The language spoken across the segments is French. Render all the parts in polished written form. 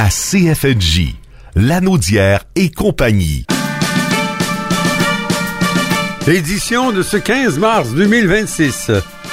à CFNJ, Lanaudière et compagnie. Édition de ce 15 mars 2026.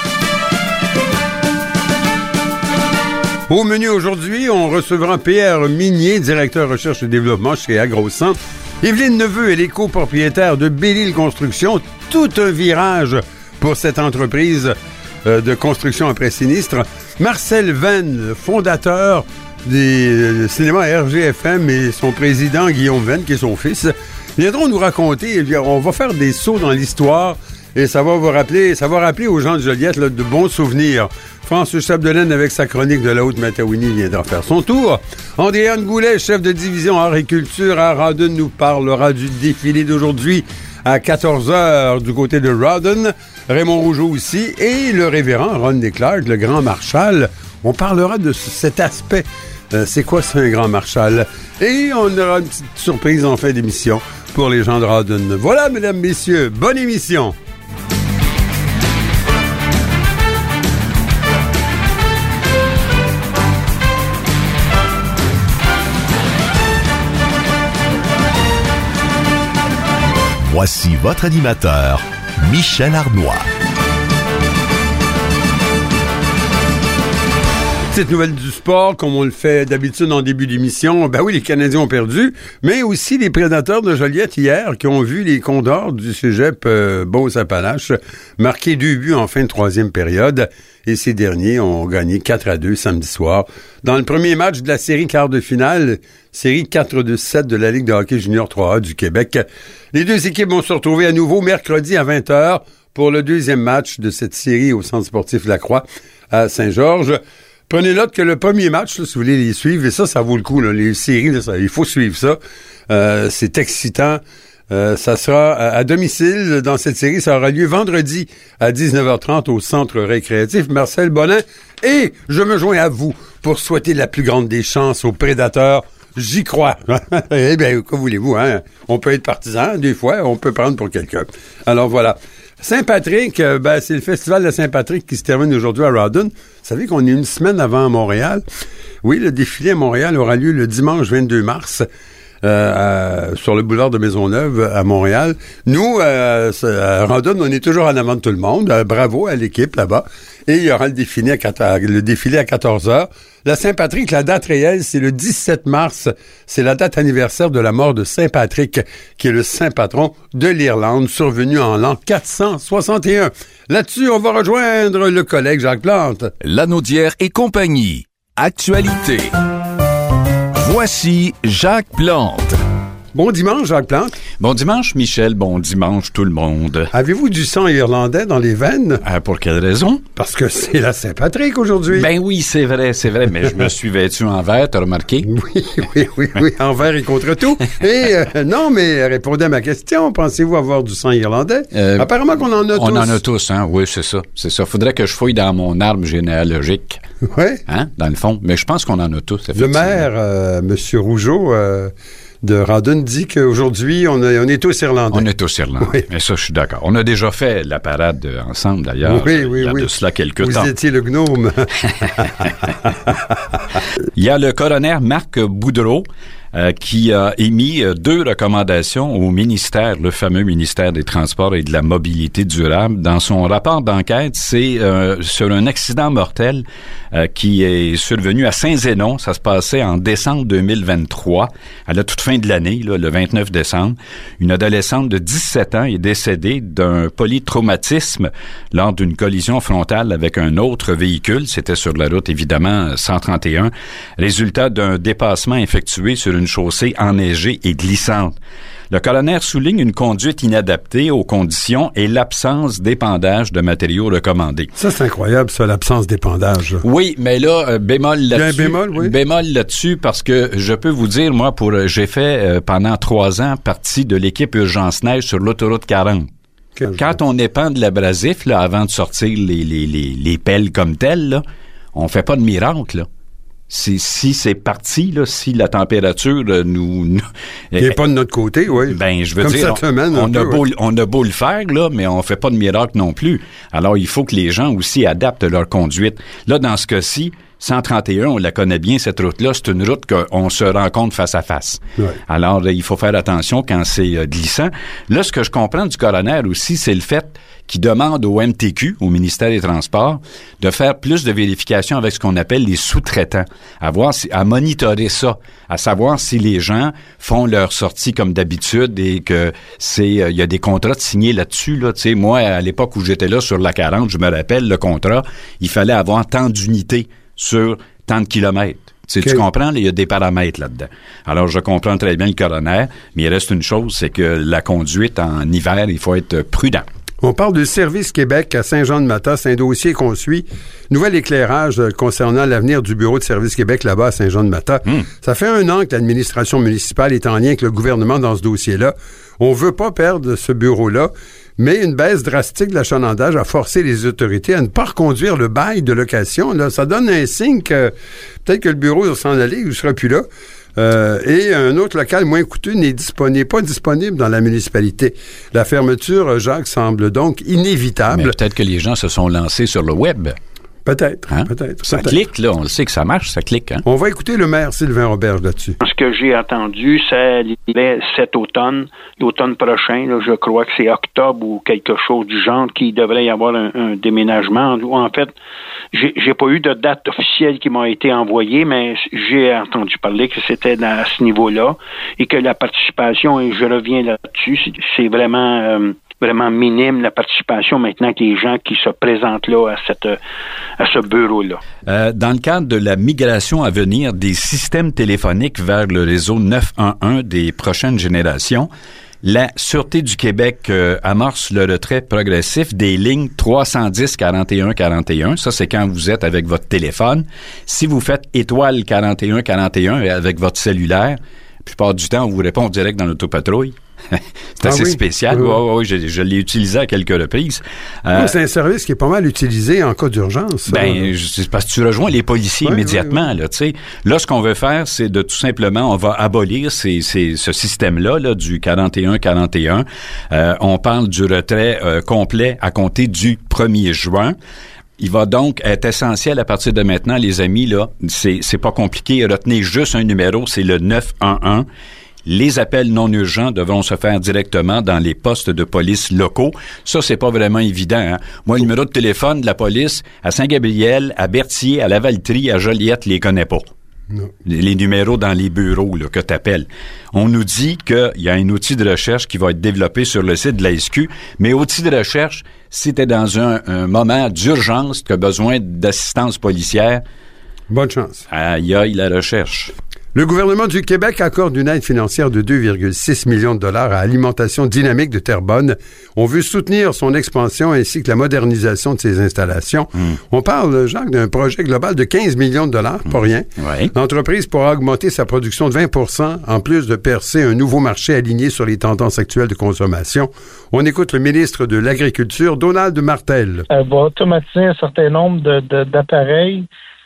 Au menu aujourd'hui, on recevra Pierre Minier, directeur recherche et développement chez AgroCentre. Evelyne Neveu, elle est copropriétaire de Belle-Île Construction. Tout un virage pour cette entreprise de construction après sinistre. Marcel Venn, fondateur des cinémas RGFM, et son président Guillaume Venn, qui est son fils, viendront nous raconter. On va faire des sauts dans l'histoire et ça va rappeler aux gens de Joliette là, de bons souvenirs. François Chapdelaine, avec sa chronique de la Haute-Matawini, viendra faire son tour. Andréane Goulet, chef de division agriculture à Rawdon, nous parlera du défilé d'aujourd'hui à 14h du côté de Rawdon. Raymond Rougeau aussi. Et le révérend Rodney Clark, le grand marshal. On parlera de cet aspect. C'est quoi, c'est un grand marshal? Et on aura une petite surprise en fin d'émission pour les gens de Rawdon. Voilà, mesdames, messieurs, bonne émission! Voici votre animateur, Michel Arnois. Petite nouvelle du sport, comme on le fait d'habitude en début d'émission. Ben oui, les Canadiens ont perdu, mais aussi les Prédateurs de Joliette hier qui ont vu les Condors du cégep Beauce-Appalaches marquer 2 buts en fin de troisième période. Et ces derniers ont gagné 4-2 samedi soir. Dans le premier match de la série quart de finale, série 4-2-7 de la Ligue de hockey junior 3A du Québec. Les deux équipes vont se retrouver à nouveau mercredi à 20h pour le deuxième match de cette série au Centre sportif Lacroix à Saint-Georges. Prenez note que le premier match, là, si vous voulez les suivre, et ça vaut le coup, là, les séries, là, il faut suivre ça. C'est excitant. Ça sera à domicile dans cette série. Ça aura lieu vendredi à 19h30 au Centre récréatif Marcel Bonin. Et je me joins à vous pour souhaiter la plus grande des chances aux Prédateurs. J'y crois. Eh bien, que voulez-vous, hein? On peut être partisan, des fois, on peut prendre pour quelqu'un. Alors voilà. Saint-Patrick, c'est le festival de Saint-Patrick qui se termine aujourd'hui à Rawdon. Vous savez qu'on est une semaine avant Montréal. Oui, le défilé à Montréal aura lieu le dimanche 22 mars sur le boulevard de Maisonneuve à Montréal. Nous, à Rawdon, on est toujours en avant de tout le monde. Bravo à l'équipe là-bas. Et il y aura le défilé à 14h. La Saint-Patrick, la date réelle, c'est le 17 mars. C'est la date anniversaire de la mort de Saint Patrick, qui est le saint patron de l'Irlande, survenu en l'an 461. Là-dessus, on va rejoindre le collègue Jacques Plante. Lanaudière et compagnie. Actualité. Voici Jacques Plante. Bon dimanche, Jacques Plante. Bon dimanche, Michel. Bon dimanche, tout le monde. Avez-vous du sang irlandais dans les veines? Pour quelle raison? Parce que c'est la Saint-Patrick aujourd'hui. Ben oui, c'est vrai, mais je me suis vêtu en vert, t'as remarqué? Oui, en vert et contre tout. Et non, mais répondez à ma question. Pensez-vous avoir du sang irlandais? Apparemment qu'on en a tous. On en a tous, hein? Oui, c'est ça. Faudrait que je fouille dans mon arbre généalogique. Oui. Hein? Dans le fond. Mais je pense qu'on en a tous, Le maire, M. Rougeau, de Rawdon dit qu'aujourd'hui, on est tous Irlandais. On est tous Irlandais. Oui. Mais ça, je suis d'accord. On a déjà fait la parade ensemble, d'ailleurs. Oui. Il y a de cela quelques temps. Vous étiez le gnome. Il y a le coroner Marc Boudreau qui a émis 2 recommandations au ministère, le fameux ministère des Transports et de la Mobilité durable. Dans son rapport d'enquête, c'est sur un accident mortel qui est survenu à Saint-Zénon. Ça se passait en décembre 2023, à la toute fin de l'année, là, le 29 décembre. Une adolescente de 17 ans est décédée d'un polytraumatisme lors d'une collision frontale avec un autre véhicule. C'était sur la route, évidemment, 131. Résultat d'un dépassement effectué sur une chaussée enneigée et glissante. Le coroner souligne une conduite inadaptée aux conditions et l'absence d'épandage de matériaux recommandés. Ça, c'est incroyable, ça, l'absence d'épandage. Oui, mais là, bémol là-dessus. Il y a un bémol, oui. Bémol là-dessus parce que je peux vous dire, moi, j'ai fait pendant 3 ans partie de l'équipe Urgence Neige sur l'autoroute 40. Quand on épand de l'abrasif, là, avant de sortir les pelles comme telles, là, on fait pas de miracle, là. Si c'est parti, là, si la température nous il n'est pas de notre côté, oui. Ben, je veux comme dire, cette semaine, on a beau le faire, là, mais on fait pas de miracle non plus. Alors, il faut que les gens aussi adaptent leur conduite. Là, dans ce cas-ci, 131, on la connaît bien, cette route-là. C'est une route qu'on se rencontre face à face. Ouais. Alors, il faut faire attention quand c'est glissant. Là, ce que je comprends du coroner aussi, c'est le fait qu'il demande au MTQ, au ministère des Transports, de faire plus de vérifications avec ce qu'on appelle les sous-traitants. À monitorer ça, à savoir si les gens font leur sortie comme d'habitude et que il y a des contrats signés là-dessus, là. Tu sais, moi, à l'époque où j'étais là sur la 40, je me rappelle, le contrat, il fallait avoir tant d'unités sur tant de kilomètres. Okay. Tu comprends? Il y a des paramètres là-dedans. Alors, je comprends très bien le coroner, mais il reste une chose, c'est que la conduite en hiver, il faut être prudent. On parle de Service Québec à Saint-Jean-de-Mata. C'est un dossier qu'on suit. Nouvel éclairage concernant l'avenir du bureau de Service Québec là-bas à Saint-Jean-de-Mata. Ça fait 1 an que l'administration municipale est en lien avec le gouvernement dans ce dossier-là. On veut pas perdre ce bureau-là, mais une baisse drastique de l'achalandage a forcé les autorités à ne pas reconduire le bail de location. Là, ça donne un signe que peut-être que le bureau va s'en aller ou ne sera plus là. Et un autre local moins coûteux n'est pas disponible dans la municipalité. La fermeture, Jacques, semble donc inévitable. Mais peut-être que les gens se sont lancés sur le web. Peut-être. Ça clique, là. On le sait que ça marche, ça clique. Hein? On va écouter le maire Sylvain Roberge là-dessus. Ce que j'ai entendu, c'est cet automne, l'automne prochain, là, je crois que c'est octobre ou quelque chose du genre, qu'il devrait y avoir un déménagement. En fait, j'ai pas eu de date officielle qui m'a été envoyée, mais j'ai entendu parler que c'était à ce niveau-là et que la participation, et je reviens là-dessus, c'est vraiment minime la participation maintenant que les gens qui se présentent là à ce bureau-là. Dans le cadre de la migration à venir des systèmes téléphoniques vers le réseau 911 des prochaines générations, la Sûreté du Québec amorce le retrait progressif des lignes 310 41 41. Ça, c'est quand vous êtes avec votre téléphone. Si vous faites étoile 41 41 avec votre cellulaire, la plupart du temps, on vous répond direct dans l'autopatrouille. C'est assez spécial. Oui, je l'ai utilisé à quelques reprises. C'est un service qui est pas mal utilisé en cas d'urgence. C'est parce que tu rejoins les policiers immédiatement. Là, tu sais. Là, ce qu'on veut faire, c'est de tout simplement, on va abolir ce système-là là, du 41-41. On parle du retrait complet à compter du 1er juin. Il va donc être essentiel à partir de maintenant, les amis, là, c'est pas compliqué. Retenez juste un numéro, c'est le 911. Les appels non urgents devront se faire directement dans les postes de police locaux. Ça, c'est pas vraiment évident. Hein? Moi, le numéro de téléphone de la police à Saint-Gabriel, à Berthier, à Lavaltrie, à Joliette, les connais pas. Non. Les numéros dans les bureaux là, que tu appelles. On nous dit qu'il y a un outil de recherche qui va être développé sur le site de la SQ, mais outil de recherche, si tu es dans un moment d'urgence, tu as besoin d'assistance policière, bonne chance. Aïe, la recherche. Le gouvernement du Québec accorde une aide financière de 2,6 millions de dollars à Alimentation Dynamique de Terrebonne. On veut soutenir son expansion ainsi que la modernisation de ses installations. On parle, Jacques, d'un projet global de 15 millions de dollars, pas rien. Oui. L'entreprise pourra augmenter sa production de 20%, en plus de percer un nouveau marché aligné sur les tendances actuelles de consommation. On écoute le ministre de l'Agriculture, Donald Martel. Elle va automatiser un certain nombre d'appareils.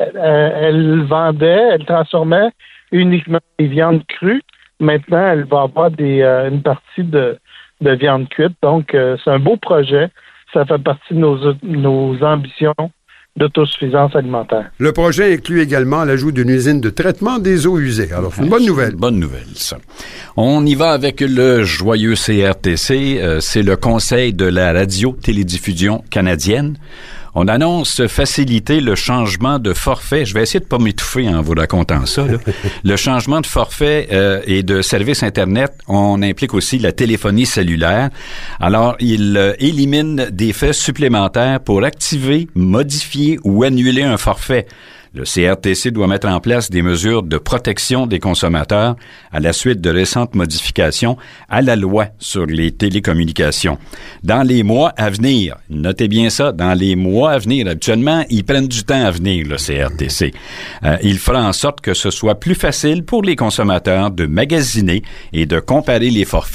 Elle transformait uniquement des viandes crues. Maintenant, elle va avoir une partie de viande cuite. Donc, c'est un beau projet. Ça fait partie de nos ambitions d'autosuffisance alimentaire. Le projet inclut également l'ajout d'une usine de traitement des eaux usées. Alors, c'est une bonne nouvelle. Bonne nouvelle, ça. On y va avec le joyeux CRTC. C'est le Conseil de la radio-télédiffusion canadienne. On annonce faciliter le changement de forfait. Je vais essayer de pas m'étouffer en vous racontant ça. Là. Le changement de forfait et de service Internet, on implique aussi la téléphonie cellulaire. Alors, il élimine des faits supplémentaires pour activer, modifier ou annuler un forfait. Le CRTC doit mettre en place des mesures de protection des consommateurs à la suite de récentes modifications à la loi sur les télécommunications. Dans les mois à venir, notez bien ça, dans les mois à venir, habituellement, ils prennent du temps à venir, le CRTC. Il fera en sorte que ce soit plus facile pour les consommateurs de magasiner et de comparer les forfaits.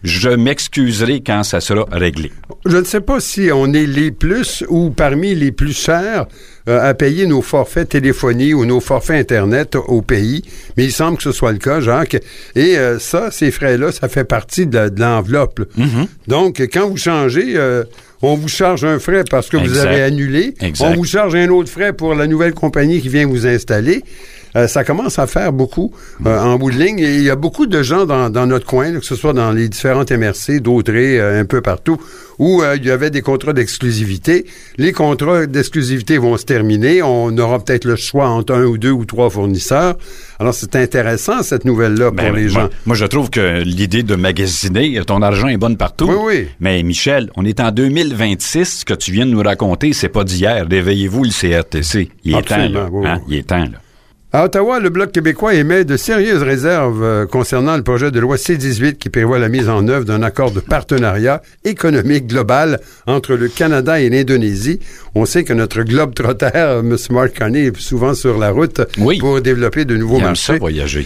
Je m'excuserai quand ça sera réglé. Je ne sais pas si on est les plus ou parmi les plus chers à payer nos forfaits téléphonie ou nos forfaits Internet au pays, mais il semble que ce soit le cas, Jacques. Et ces frais-là, ça fait partie de l'enveloppe. Mm-hmm. Donc, quand vous changez... on vous charge un frais parce que vous avez annulé. Exact. On vous charge un autre frais pour la nouvelle compagnie qui vient vous installer. Ça commence à faire beaucoup en bout de ligne. Et il y a beaucoup de gens dans notre coin, là, que ce soit dans les différentes MRC, d'Autrey, un peu partout, où il y avait des contrats d'exclusivité. Les contrats d'exclusivité vont se terminer. On aura peut-être le choix entre 1 ou 2 ou 3 fournisseurs. Alors, c'est intéressant, cette nouvelle-là, pour les gens. Moi, je trouve que l'idée de magasiner, ton argent est bonne partout. Oui, oui. Mais Michel, on est en 2026. Ce que tu viens de nous raconter, c'est pas d'hier. Réveillez-vous, le CRTC. Il est temps, là. Oui, hein? Il est temps, là. À Ottawa, le Bloc québécois émet de sérieuses réserves concernant le projet de loi C-18 qui prévoit la mise en œuvre d'un accord de partenariat économique global entre le Canada et l'Indonésie. On sait que notre globe-trotter, M. Mark Carney, est souvent sur la route pour développer de nouveaux marchés. Il aime ça voyager.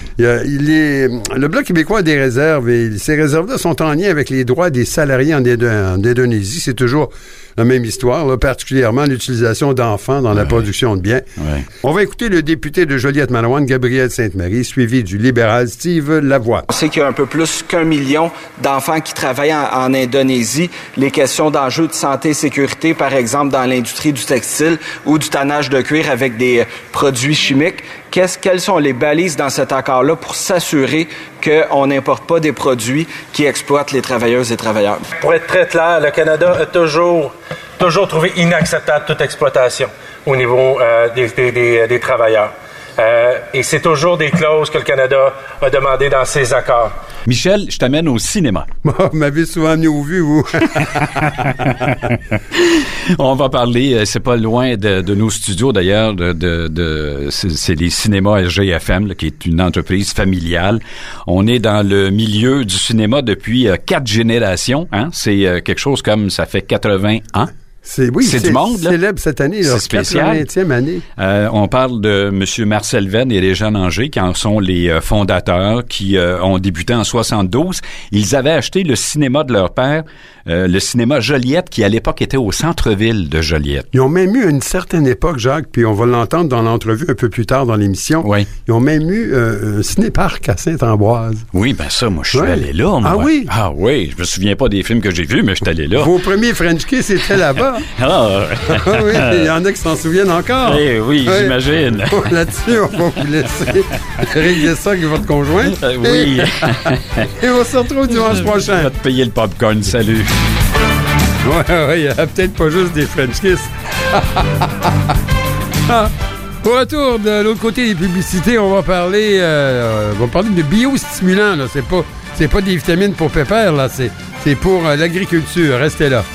Le Bloc québécois a des réserves et ces réserves-là sont en lien avec les droits des salariés en Indonésie. C'est toujours la même histoire, là, particulièrement l'utilisation d'enfants dans la production de biens. Ouais. On va écouter le député de Joliette-Manawan, Gabriel Sainte-Marie, suivi du libéral Steve Lavoie. On sait qu'il y a un peu plus qu'1 million d'enfants qui travaillent en Indonésie. Les questions d'enjeux de santé et sécurité, par exemple, dans l'industrie du textile ou du tannage de cuir avec des produits chimiques. Quelles sont les balises dans cet accord-là pour s'assurer qu'on n'importe pas des produits qui exploitent les travailleuses et travailleurs? Pour être très clair, le Canada a toujours trouvé inacceptable toute exploitation au niveau des travailleurs. Et c'est toujours des clauses que le Canada a demandées dans ses accords. Michel, je t'amène au cinéma. Vous m'avez souvent amené au vu, vous. On va parler, c'est pas loin de nos studios d'ailleurs, c'est les cinémas LGFM, là, qui est une entreprise familiale. On est dans le milieu du cinéma depuis 4 générations. Hein? C'est quelque chose comme ça fait 80 ans. C'est du monde, là. Célèbre cette année, leur 80e année. On parle de M. Marcel Venn et Régent Anger, qui en sont les fondateurs, qui ont débuté en 72. Ils avaient acheté le cinéma de leur père, le cinéma Joliette, qui à l'époque était au centre-ville de Joliette. Ils ont même eu à une certaine époque, Jacques, puis on va l'entendre dans l'entrevue un peu plus tard dans l'émission. Oui. Ils ont même eu un ciné-parc à Saint-Ambroise. Oui, ben ça, moi, je suis allé là. Moi. Ah oui? Ah oui, je me souviens pas des films que j'ai vus, mais je suis allé là. Vos premiers French Kiss étaient là-bas. Oui, il y en a qui s'en souviennent encore. Oui, j'imagine. Là-dessus, on va vous laisser régler ça avec votre conjoint. Oui. Et on se retrouve dimanche prochain. Je vais te payer le popcorn, salut. Oui, il n'y a peut-être pas juste des French Kiss. Au retour de l'autre côté des publicités, on va parler de biostimulants. Là. C'est pas des vitamines pour pépère, là. C'est pour l'agriculture. Restez là.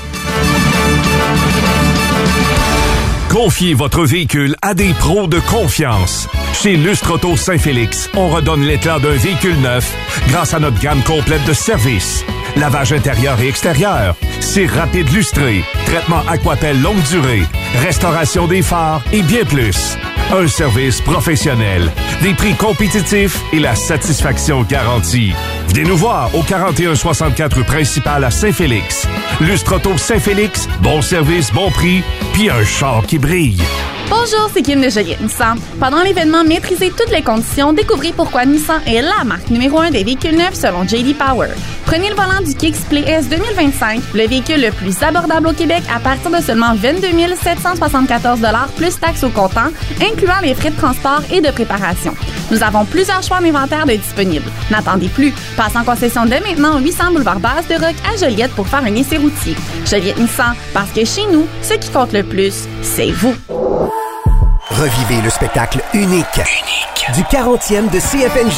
Confiez votre véhicule à des pros de confiance. Chez Lustre Auto Saint-Félix, on redonne l'éclat d'un véhicule neuf grâce à notre gamme complète de services. Lavage intérieur et extérieur, cire rapide lustrée, traitement Aquapel longue durée, restauration des phares et bien plus. Un service professionnel, des prix compétitifs et la satisfaction garantie. Venez nous voir au 4164 rue principale à Saint-Félix. Lustre Auto Saint-Félix, bon service, bon prix, puis un char qui brille. Bonjour, c'est Kim de Joliette Nissan. Pendant l'événement Maîtrisez toutes les conditions, découvrez pourquoi Nissan est la marque numéro 1 des véhicules neufs selon J.D. Power. Prenez le volant du Kicks Play S 2025, le véhicule le plus abordable au Québec à partir de seulement 22 774 $ plus taxes au comptant, incluant les frais de transport et de préparation. Nous avons plusieurs choix d'inventaire de disponibles. N'attendez plus. Passe en concession dès maintenant 800 boulevard Basse-de-Roc à Joliette pour faire un essai routier. Joliette Nissan, parce que chez nous, ce qui compte le plus, c'est vous. Revivez le spectacle unique. Du 40e de CFNJ.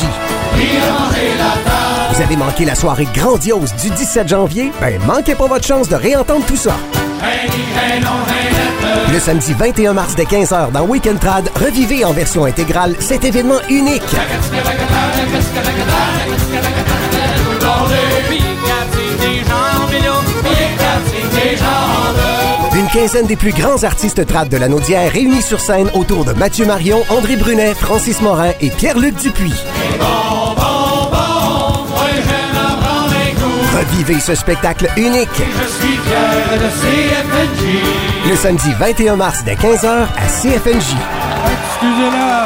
Vous avez manqué la soirée grandiose du 17 janvier? Ben, manquez pas votre chance de réentendre tout ça. Le samedi 21 mars dès 15h dans Weekend Trad, revivez en version intégrale cet événement unique. Une quinzaine des plus grands artistes trad de la Naudière réunis sur scène autour de Mathieu Marion, André Brunet, Francis Morin et Pierre-Luc Dupuis. Revivez ce spectacle unique. Je suis fier de CFNJ. Le samedi 21 mars dès 15h à CFNJ. Excusez-la.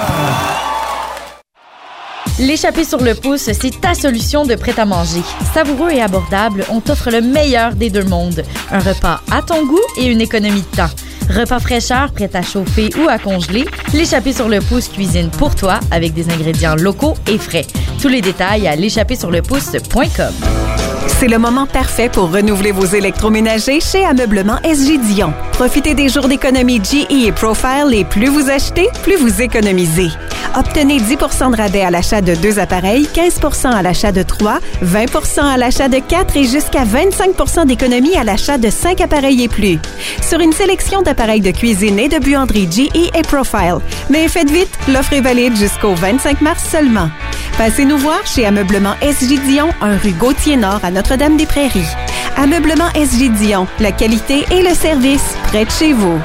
L'échappée sur le pouce, c'est ta solution de prêt-à-manger. Savoureux et abordable, on t'offre le meilleur des deux mondes. Un repas à ton goût et une économie de temps. Repas fraîcheur, prêt à chauffer ou à congeler, l'échappée sur le pouce cuisine pour toi avec des ingrédients locaux et frais. Tous les détails à l'échappée-sur-le-pouce.com. C'est le moment parfait pour renouveler vos électroménagers chez Ameublement SG Dion. Profitez des jours d'économie GE et Profile et plus vous achetez, plus vous économisez. Obtenez 10 % de rabais à l'achat de 2 appareils, 15 % à l'achat de 3, 20 % à l'achat de 4 et jusqu'à 25 % d'économie à l'achat de 5 appareils et plus. Sur une sélection d'appareils de cuisine et de buanderie GE et Profile. Mais faites vite, l'offre est valide jusqu'au 25 mars seulement. Passez nous voir chez Ameublement SG Dion, 1 rue Gauthier-Nord à Notre-Dame-des-Prairies. Ameublement SG Dion, la qualité et le service près de chez vous.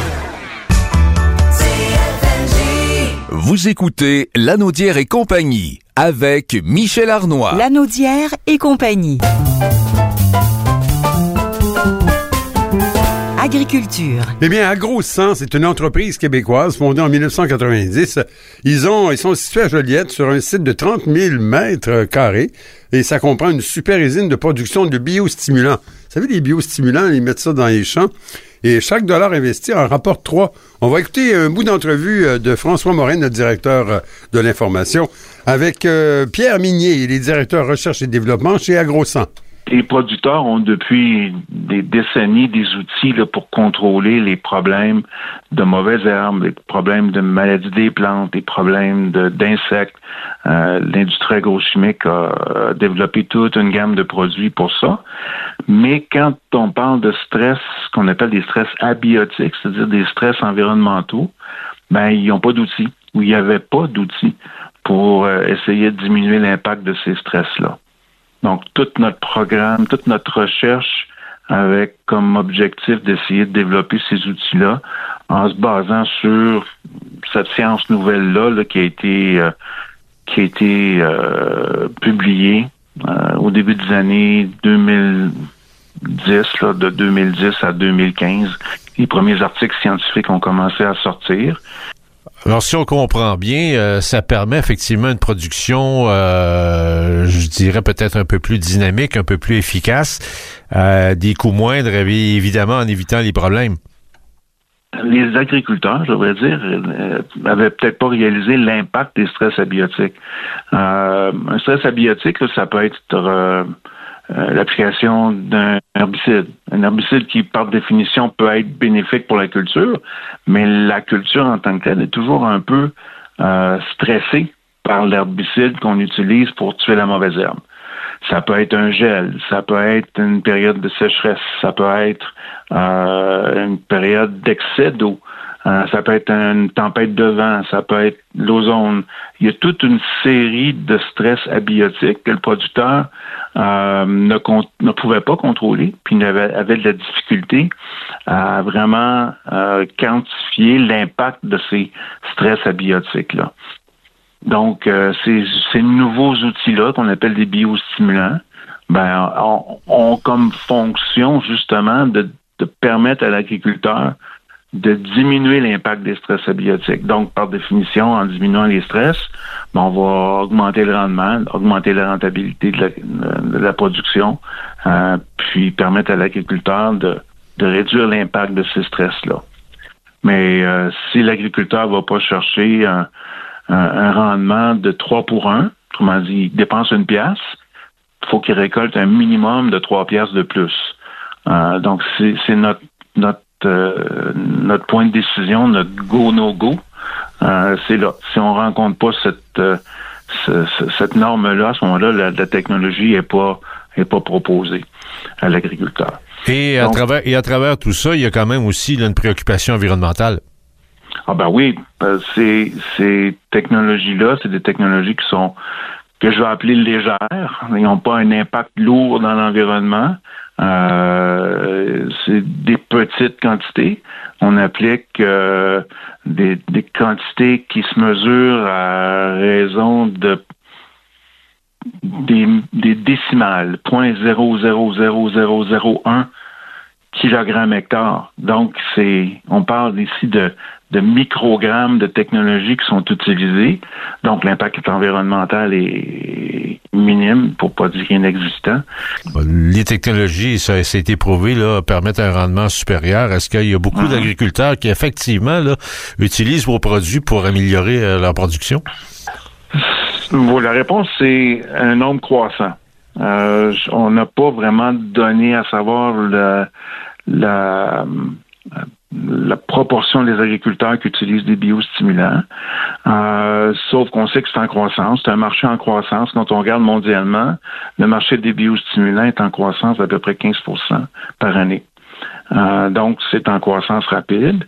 Vous écoutez Lanaudière et compagnie avec Michel Arnois. Lanaudière et compagnie. Agriculture. Eh bien, AgroSens, c'est une entreprise québécoise fondée en 1990. Ils sont situés à Joliette sur un site de 30 000 mètres carrés et ça comprend une super usine de production de biostimulants. Vous savez, les biostimulants, ils mettent ça dans les champs et chaque dollar investi en rapporte 3. On va écouter un bout d'entrevue de François Morin, notre directeur de l'information, avec Pierre Minier, il est directeur recherche et développement chez AgroSens. Les producteurs ont depuis des décennies des outils là, pour contrôler les problèmes de mauvaises herbes, les problèmes de maladies des plantes, les problèmes d'insectes. L'industrie agrochimique a développé toute une gamme de produits pour ça. Mais quand on parle de stress, ce qu'on appelle des stress abiotiques, c'est-à-dire des stress environnementaux, ben ils n'ont pas d'outils, ou il n'y avait pas d'outils pour essayer de diminuer l'impact de ces stress-là. Donc, tout notre programme, toute notre recherche avec comme objectif d'essayer de développer ces outils-là en se basant sur cette science nouvelle-là là, qui a été publiée au début des années 2010, là, de 2010 à 2015. Les premiers articles scientifiques ont commencé à sortir. Alors, si on comprend bien, ça permet effectivement une production, je dirais peut-être un peu plus dynamique, un peu plus efficace, des coûts moindres, évidemment en évitant les problèmes. Les agriculteurs, je devrais dire, avaient peut-être pas réalisé l'impact des stress abiotiques. Un stress abiotique, ça peut être l'application d'un herbicide. Un herbicide qui, par définition, peut être bénéfique pour la culture, mais la culture en tant que telle est toujours un peu stressée par l'herbicide qu'on utilise pour tuer la mauvaise herbe. Ça peut être un gel, ça peut être une période de sécheresse, ça peut être une période d'excès d'eau, ça peut être une tempête de vent, ça peut être l'ozone. Il y a toute une série de stress abiotiques que le producteur ne pouvait pas contrôler, puis avait de la difficulté à vraiment quantifier l'impact de ces stress abiotiques-là. Donc, ces nouveaux outils-là, qu'on appelle des biostimulants, ont comme fonction, justement, de permettre à l'agriculteur de diminuer l'impact des stress abiotiques. Donc, par définition, en diminuant les stress, on va augmenter le rendement, augmenter la rentabilité de la production, puis permettre à l'agriculteur de réduire l'impact de ces stress-là. Mais si l'agriculteur va pas chercher un rendement de 3 pour 1, autrement dit, il dépense 1 pièce, il faut qu'il récolte un minimum de 3 pièces de plus. Donc, c'est notre point de décision, notre go, no go. C'est là. Si on rencontre pas cette norme-là, à ce moment-là, la technologie est pas proposée à l'agriculteur. Et à travers tout ça, il y a quand même aussi là, une préoccupation environnementale. Ah ben oui, ces technologies-là, c'est des technologies que je vais appeler légères. Ils n'ont pas un impact lourd dans l'environnement. C'est des petites quantités. On applique des quantités qui se mesurent à raison de des décimales, 0.00001 kilogrammes hectare. Donc, on parle ici de microgrammes de technologies qui sont utilisées. Donc, l'impact environnemental est minime, pour pas dire inexistant. Les technologies, ça a été prouvé, là, permettent un rendement supérieur. Est-ce qu'il y a beaucoup d'agriculteurs qui, effectivement, là, utilisent vos produits pour améliorer leur production? La réponse, c'est un nombre croissant. On n'a pas vraiment donné à savoir la proportion des agriculteurs qui utilisent des biostimulants, sauf qu'on sait que c'est en croissance. C'est un marché en croissance. Quand on regarde mondialement, le marché des biostimulants est en croissance d'à peu près 15% par année. Donc, c'est en croissance rapide.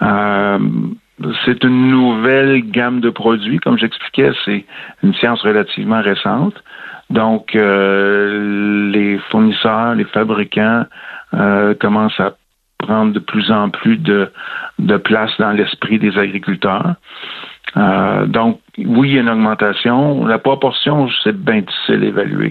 C'est une nouvelle gamme de produits. Comme j'expliquais, c'est une science relativement récente. Donc, les fournisseurs, les fabricants commencent à prendre de plus en plus de place dans l'esprit des agriculteurs. Donc, oui, il y a une augmentation. La proportion, c'est bien difficile à évaluer.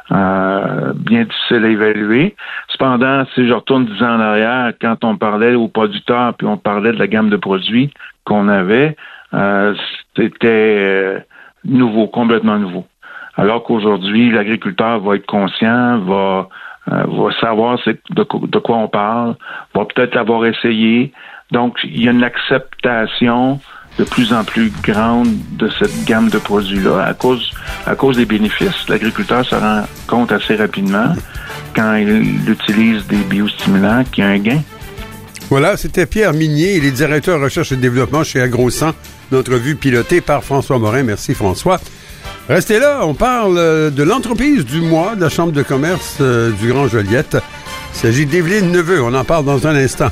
Cependant, si je retourne 10 ans en arrière, quand on parlait aux producteurs puis on parlait de la gamme de produits qu'on avait, c'était nouveau, complètement nouveau. Alors qu'aujourd'hui, l'agriculteur va être conscient, va savoir de quoi on parle, va peut-être l'avoir essayé. Donc, il y a une acceptation de plus en plus grande de cette gamme de produits-là à cause des bénéfices. L'agriculteur se rend compte assez rapidement quand il utilise des biostimulants qu'il y a un gain. Voilà, c'était Pierre Minier, il est directeur recherche et développement chez AgroSan. Notre vue pilotée par François Morin. Merci François. Restez là, on parle de l'entreprise du mois de la Chambre de commerce du Grand Joliette. Il s'agit d'Evelyne Neveu, on en parle dans un instant.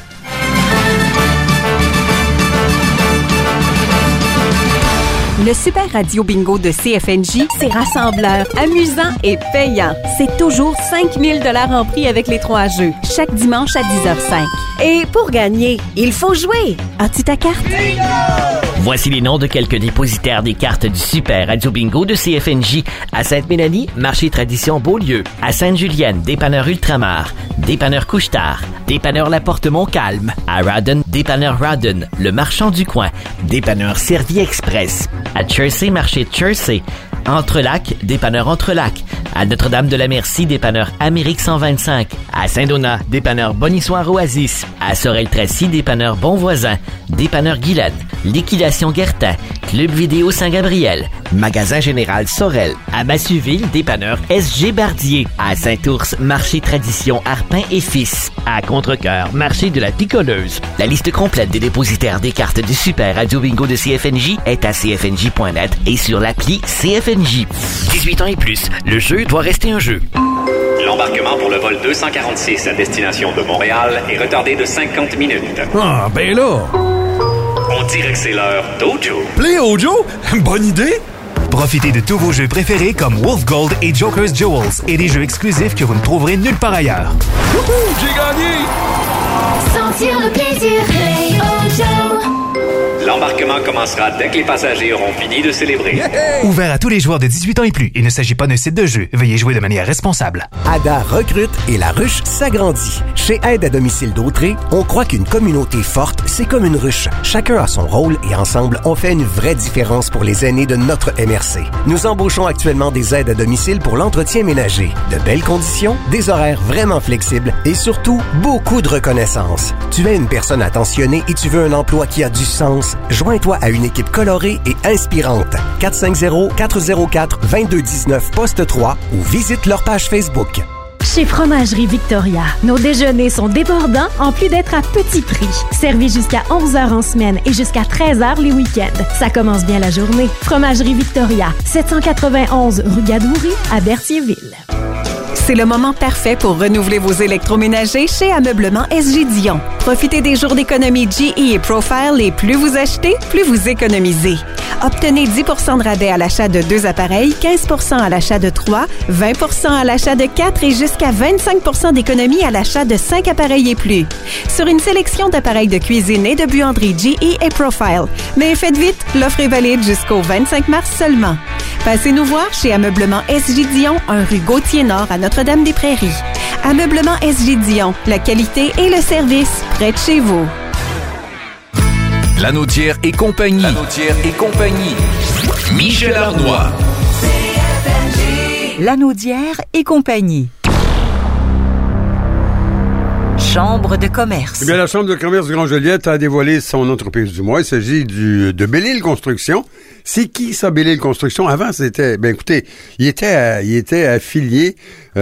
Le Super Radio Bingo de CFNJ, c'est rassembleur, amusant et payant. C'est toujours 5 000 $ en prix avec les 3 jeux, chaque dimanche à 10h05. Et pour gagner, il faut jouer. As-tu ta carte? Bingo! Voici les noms de quelques dépositaires des cartes du Super Radio Bingo de CFNJ. À Sainte-Mélanie, Marché Tradition Beaulieu. À Sainte-Julienne, Dépanneur Ultramar. Dépanneur Couche-Tard. Dépanneur La Porte-Montcalm. À Rawdon, Dépanneur Rawdon, le marchand du coin. Dépanneur Servi Express. À Chersey, Marché Chersey. Entrelac, Dépanneur Entrelac. À Notre-Dame-de-la-Merci, Dépanneur Amérique 125. À Saint-Donat, Dépanneur Bonissoir Oasis. À Sorel-Tracy, Dépanneur Bonvoisin. Dépanneur Guylaine. Liquidation Guertin. Club Vidéo Saint-Gabriel. Magasin Général Sorel. À Massuville, Dépanneur SG Bardier. À Saint-Ours, Marché Tradition Arpin et Fils. À Contrecoeur, Marché de la Picoleuse. La liste complète des dépositaires des cartes du Super Radio Bingo de CFNJ est à cfnj.net et sur l'appli CFNJ. 18 ans et plus, le jeu doit rester un jeu. L'embarquement pour le vol 246 à destination de Montréal est retardé de 50 minutes. Ah, ben là! On dirait que c'est l'heure d'Ojo. Play Ojo? Bonne idée! Profitez de tous vos jeux préférés comme Wolf Gold et Joker's Jewels et des jeux exclusifs que vous ne trouverez nulle part ailleurs. Wouhou! J'ai gagné! Sentir le plaisir, Play Ojo! L'embarquement commencera dès que les passagers auront fini de célébrer. Yeah! Ouvert à tous les joueurs de 18 ans et plus. Il ne s'agit pas d'un site de jeu. Veuillez jouer de manière responsable. Ada recrute et la ruche s'agrandit. Chez Aide à domicile d'Autré, on croit qu'une communauté forte, c'est comme une ruche. Chacun a son rôle et ensemble, on fait une vraie différence pour les aînés de notre MRC. Nous embauchons actuellement des aides à domicile pour l'entretien ménager. De belles conditions, des horaires vraiment flexibles et surtout, beaucoup de reconnaissance. Tu es une personne attentionnée et tu veux un emploi qui a du sens. Joins-toi à une équipe colorée et inspirante. 450-404-2219 poste 3 ou visite leur page Facebook. Chez Fromagerie Victoria, nos déjeuners sont débordants en plus d'être à petit prix. Servis jusqu'à 11h en semaine et jusqu'à 13h les week-ends. Ça commence bien la journée. Fromagerie Victoria, 791 rue Gadoury à Berthierville. C'est le moment parfait pour renouveler vos électroménagers chez Ameublement SG Dion. Profitez des jours d'économie GE et Profile et plus vous achetez, plus vous économisez. Obtenez 10 % de rabais à l'achat de 2 appareils, 15 % à l'achat de 3, 20 % à l'achat de 4 et jusqu'à 25 % d'économie à l'achat de 5 appareils et plus. Sur une sélection d'appareils de cuisine et de buanderie GE et Profile. Mais faites vite, l'offre est valide jusqu'au 25 mars seulement. Passez nous voir chez Ameublement SG Dion, 1 rue Gauthier-Nord à Notre-Dame-des-Prairies. Ameublement SG Dion, la qualité et le service près de chez vous. Lanaudière et compagnie. Lanaudière et compagnie. Michel Arnois. Lanaudière et compagnie. Chambre de commerce. Eh bien, la Chambre de commerce du Grand Joliette a dévoilé son entreprise du mois. Il s'agit de Belle-Île Construction. C'est qui ça, Belle-Île Construction? Avant, c'était... Ben écoutez, il était affilié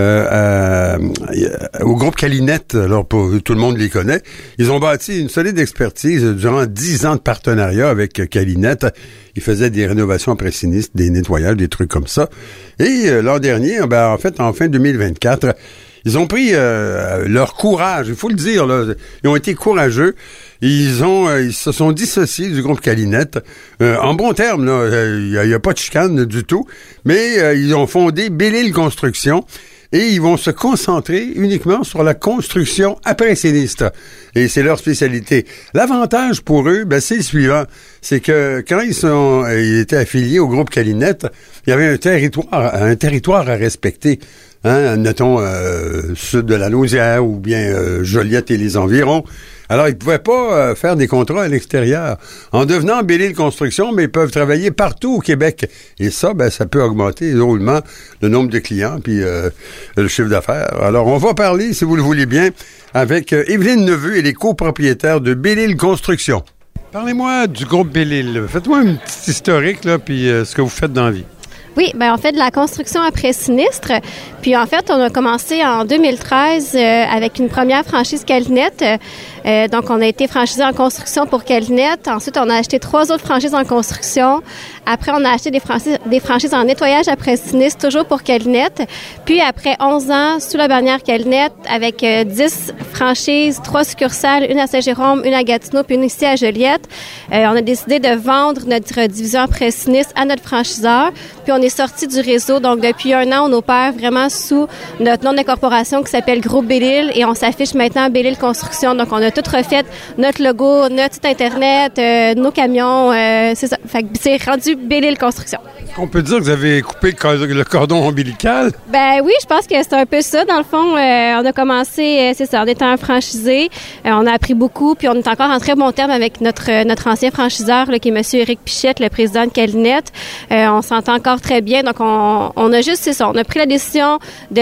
au groupe Calinette. Alors, tout le monde les connaît. Ils ont bâti une solide expertise durant 10 ans de partenariat avec Calinette. Ils faisaient des rénovations après sinistres, des nettoyages, des trucs comme ça. Et l'an dernier, en fin 2024... ils ont pris leur courage, il faut le dire, là. Ils ont été courageux. Ils se sont dissociés du groupe Calinette. En bon terme, là, il y a pas de chicane du tout. Mais ils ont fondé Belle-Île Construction. Et ils vont se concentrer uniquement sur la construction après sinistre. Et c'est leur spécialité. L'avantage pour eux, c'est le suivant. C'est que quand ils étaient affiliés au groupe Calinette, il y avait un territoire à respecter. Admettons, sud de la Lausière ou bien Joliette et les environs. Alors, ils pouvaient pas faire des contrats à l'extérieur. En devenant Belle-Île Construction, mais ils peuvent travailler partout au Québec. Et ça, ça peut augmenter drôlement le nombre de clients puis le chiffre d'affaires. Alors, on va parler, si vous le voulez bien, avec Évelyne Neveu et les copropriétaires de Belle-Île Construction. Parlez-moi du groupe Belle-Île. Faites-moi un petit historique, là, puis ce que vous faites dans la vie. Oui, on fait de la construction après sinistre. Puis en fait, on a commencé en 2013 avec une première franchise Calinette. Donc, on a été franchisé en construction pour Calinette. Ensuite, on a acheté 3 autres franchises en construction. Après, on a acheté des franchises en nettoyage après sinistre, toujours pour Calinette. Puis après 11 ans, sous la bannière Calinette, avec 10 franchises, 3 succursales, une à Saint-Jérôme, une à Gatineau, puis une ici à Joliette, on a décidé de vendre notre division après sinistre à notre franchiseur. Puis on est sorti du réseau. Donc, depuis 1 an, on opère vraiment sous notre nom de corporation qui s'appelle Groupe Belle-Île et on s'affiche maintenant Belle-Île Construction. Donc, on a tout refait, notre logo, notre site Internet, nos camions, c'est ça. Fait que c'est rendu Belle-Île Construction. On peut dire que vous avez coupé le cordon ombilical? Oui, je pense que c'est un peu ça. Dans le fond, on a commencé, c'est ça, en étant franchisé. On a appris beaucoup, puis on est encore en très bon terme avec notre ancien franchiseur, là, qui est M. Éric Pichette, le président de Calinette. On s'entend encore très bien. Donc, on a juste, c'est ça, on a pris la décision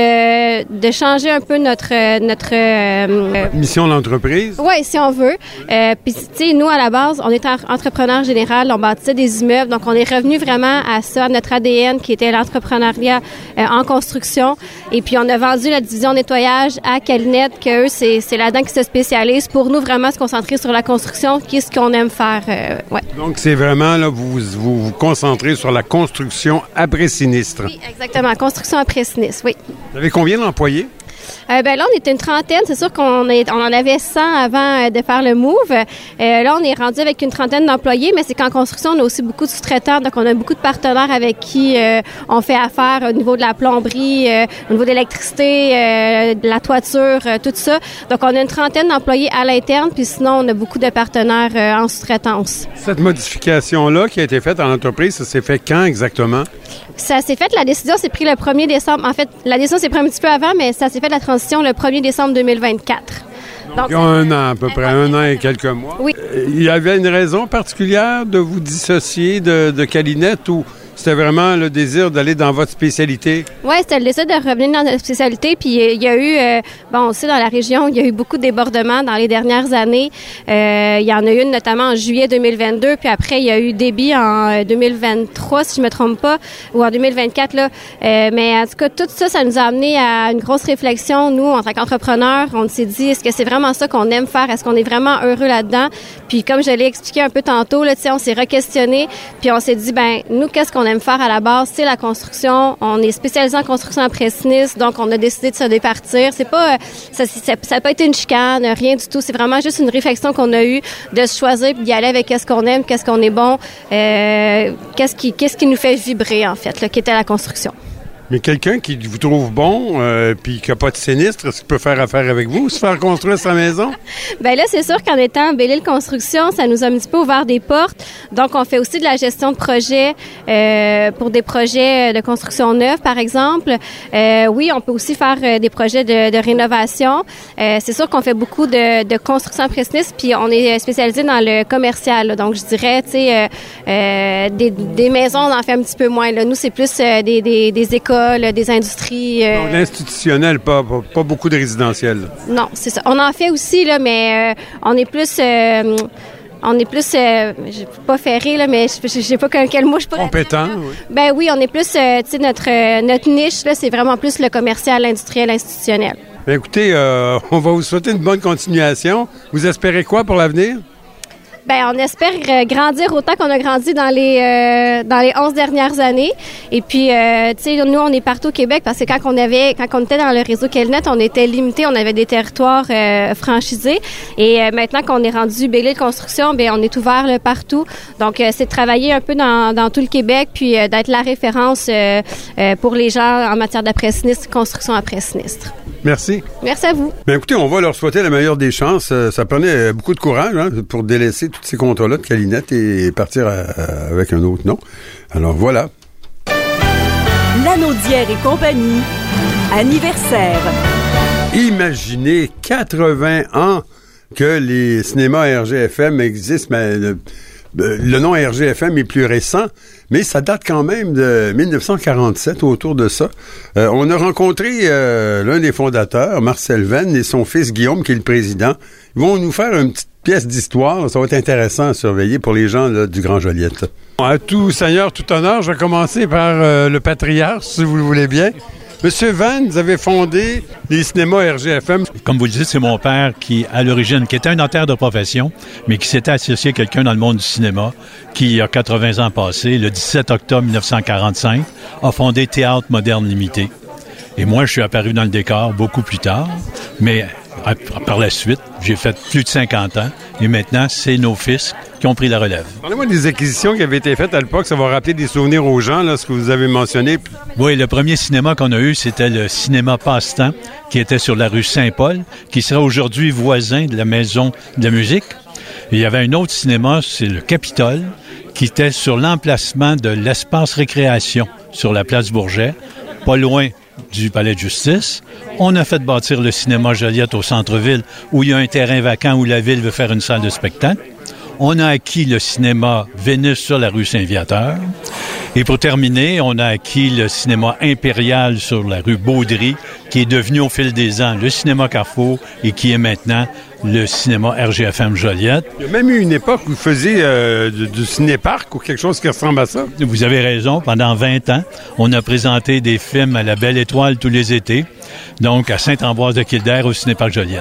de changer un peu notre mission d'entreprise? Oui, si on veut. Puis, tu sais, nous, à la base, on était entrepreneur général, on bâtissait des immeubles. Donc, on est revenu vraiment à ça, notre ADN, qui était l'entrepreneuriat en construction. Et puis, on a vendu la division nettoyage à Calinette, que eux, c'est là-dedans qu'ils se spécialisent. Pour nous, vraiment se concentrer sur la construction, qui est ce qu'on aime faire. Ouais. Donc, c'est vraiment, là, vous concentrez sur la construction après sinistre. Oui, exactement. Construction après sinistre, oui. Vous avez combien d'employés? Là, on était une trentaine. C'est sûr qu'on en avait 100 avant de faire le move. Là, on est rendu avec une trentaine d'employés, mais c'est qu'en construction, on a aussi beaucoup de sous-traitants. Donc, on a beaucoup de partenaires avec qui on fait affaire au niveau de la plomberie, au niveau de l'électricité, de la toiture, tout ça. Donc, on a une trentaine d'employés à l'interne, puis sinon, on a beaucoup de partenaires en sous-traitance. Cette modification-là qui a été faite en entreprise, ça s'est fait quand exactement? Ça s'est fait, la décision s'est prise le 1er décembre. En fait, la décision s'est prise un petit peu avant, mais ça s'est fait la transition le 1er décembre 2024. Donc, il y a 1 an, à peu près, 1 an et quelques mois. Oui. Il y avait une raison particulière de vous dissocier de Calinette ou c'était vraiment le désir d'aller dans votre spécialité? Oui, c'était le désir de revenir dans notre spécialité. Puis il y a eu, on sait, dans la région, il y a eu beaucoup de débordements dans les dernières années. Il y en a eu une notamment en juillet 2022. Puis après, il y a eu débit en 2023, si je me trompe pas, ou en 2024. Là. Mais en tout cas, tout ça, ça nous a amené à une grosse réflexion. Nous, en tant qu'entrepreneurs, on s'est dit, est-ce que c'est vraiment ça qu'on aime faire? Est-ce qu'on est vraiment heureux là-dedans? Puis comme je l'ai expliqué un peu tantôt, là, on s'est re-questionné. Puis on s'est dit, nous, qu'est-ce qu'on aime faire à la base, c'est la construction. On est spécialisé en construction après sinistre, donc on a décidé de se départir. C'est pas, ça n'a pas été une chicane, rien du tout. C'est vraiment juste une réflexion qu'on a eue de se choisir puis d'y aller avec qu'est-ce qu'on aime, qu'est-ce qu'on est bon, qu'est-ce qui nous fait vibrer, en fait, là, qui était la construction. Mais quelqu'un qui vous trouve bon, puis qui n'a pas de sinistre, est-ce qu'il peut faire affaire avec vous, se faire construire sa maison? Bien là, c'est sûr qu'en étant Belle-Île Construction, ça nous a un petit peu ouvert des portes. Donc, on fait aussi de la gestion de projets pour des projets de construction neuve, par exemple. Oui, on peut aussi faire des projets de rénovation. C'est sûr qu'on fait beaucoup de construction après sinistre, puis on est spécialisé dans le commercial. Là. Donc, je dirais, tu sais, des maisons, on en fait un petit peu moins. Là. Nous, c'est plus des écoles, des industries. Donc, l'institutionnel, pas beaucoup de résidentiel. Non, c'est ça. On en fait aussi, là, mais on est plus... je ne peux pas faire rire, là, mais je sais pas quel mot je pourrais compétent, dire, oui. Ben oui, on est plus, tu sais, notre niche, là, c'est vraiment plus le commercial, l'industriel, institutionnel. Ben écoutez, on va vous souhaiter une bonne continuation. Vous espérez quoi pour l'avenir? Ben, on espère grandir autant qu'on a grandi dans les 11 dernières années. Et puis, tu sais, nous, on est partout au Québec parce que quand on était dans le réseau Kelnet, on était limité, on avait des territoires franchisés. Et maintenant qu'on est rendu Belle-Île Construction, ben on est ouvert là, partout. Donc, c'est de travailler un peu dans tout le Québec, puis d'être la référence pour les gens en matière d'après-sinistre, construction après-sinistre. Merci. Merci à vous. Bien, écoutez, on va leur souhaiter la meilleure des chances. Ça prenait beaucoup de courage pour délaisser tous ces contrats-là de Kelnet et partir avec un autre nom. Alors, voilà. Lanaudière et compagnie, anniversaire. Imaginez 80 ans que les cinémas RGFM existent, mais le nom RGFM est plus récent, mais ça date quand même de 1947, autour de ça. On a rencontré l'un des fondateurs, Marcel Venn, et son fils Guillaume, qui est le président. Ils vont nous faire une petite pièce d'histoire. Ça va être intéressant à surveiller pour les gens là, du Grand Joliette. À tout seigneur, tout honneur, je vais commencer par le patriarche, si vous le voulez bien. Monsieur Venn, vous avez fondé les cinémas RGFM. Comme vous le dites, c'est mon père qui, à l'origine, qui était un notaire de profession, mais qui s'était associé à quelqu'un dans le monde du cinéma, qui, il y a 80 ans passés, le 17 octobre 1945, a fondé Théâtre Moderne Limité. Et moi, je suis apparu dans le décor beaucoup plus tard, mais par la suite, j'ai fait plus de 50 ans, et maintenant, c'est nos fils qui ont pris la relève. Parlez-moi des acquisitions qui avaient été faites à l'époque. Ça va rappeler des souvenirs aux gens, là, ce que vous avez mentionné. Oui, le premier cinéma qu'on a eu, c'était le cinéma Passe-Temps, qui était sur la rue Saint-Paul, qui sera aujourd'hui voisin de la Maison de la musique. Et il y avait un autre cinéma, c'est le Capitole, qui était sur l'emplacement de l'espace récréation sur la place Bourget, pas loin du palais de justice. On a fait bâtir le cinéma Joliette au centre-ville, où il y a un terrain vacant où la ville veut faire une salle de spectacle. On a acquis le cinéma Vénus sur la rue Saint-Viateur. Et pour terminer, on a acquis le cinéma Impérial sur la rue Baudry, qui est devenu au fil des ans le cinéma Carrefour et qui est maintenant le cinéma RGFM Joliette. Il y a même eu une époque où vous faisiez du ciné-parc ou quelque chose qui ressemble à ça. Vous avez raison. Pendant 20 ans, on a présenté des films à la Belle Étoile tous les étés, donc à Sainte-Ambroise-de-Kildare au ciné-parc Joliette.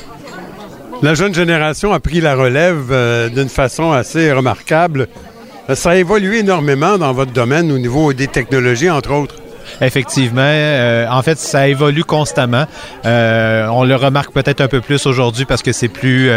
La jeune génération a pris la relève d'une façon assez remarquable. Ça a évolué énormément dans votre domaine au niveau des technologies, entre autres. Effectivement. En fait, ça évolue constamment. On le remarque peut-être un peu plus aujourd'hui parce que c'est plus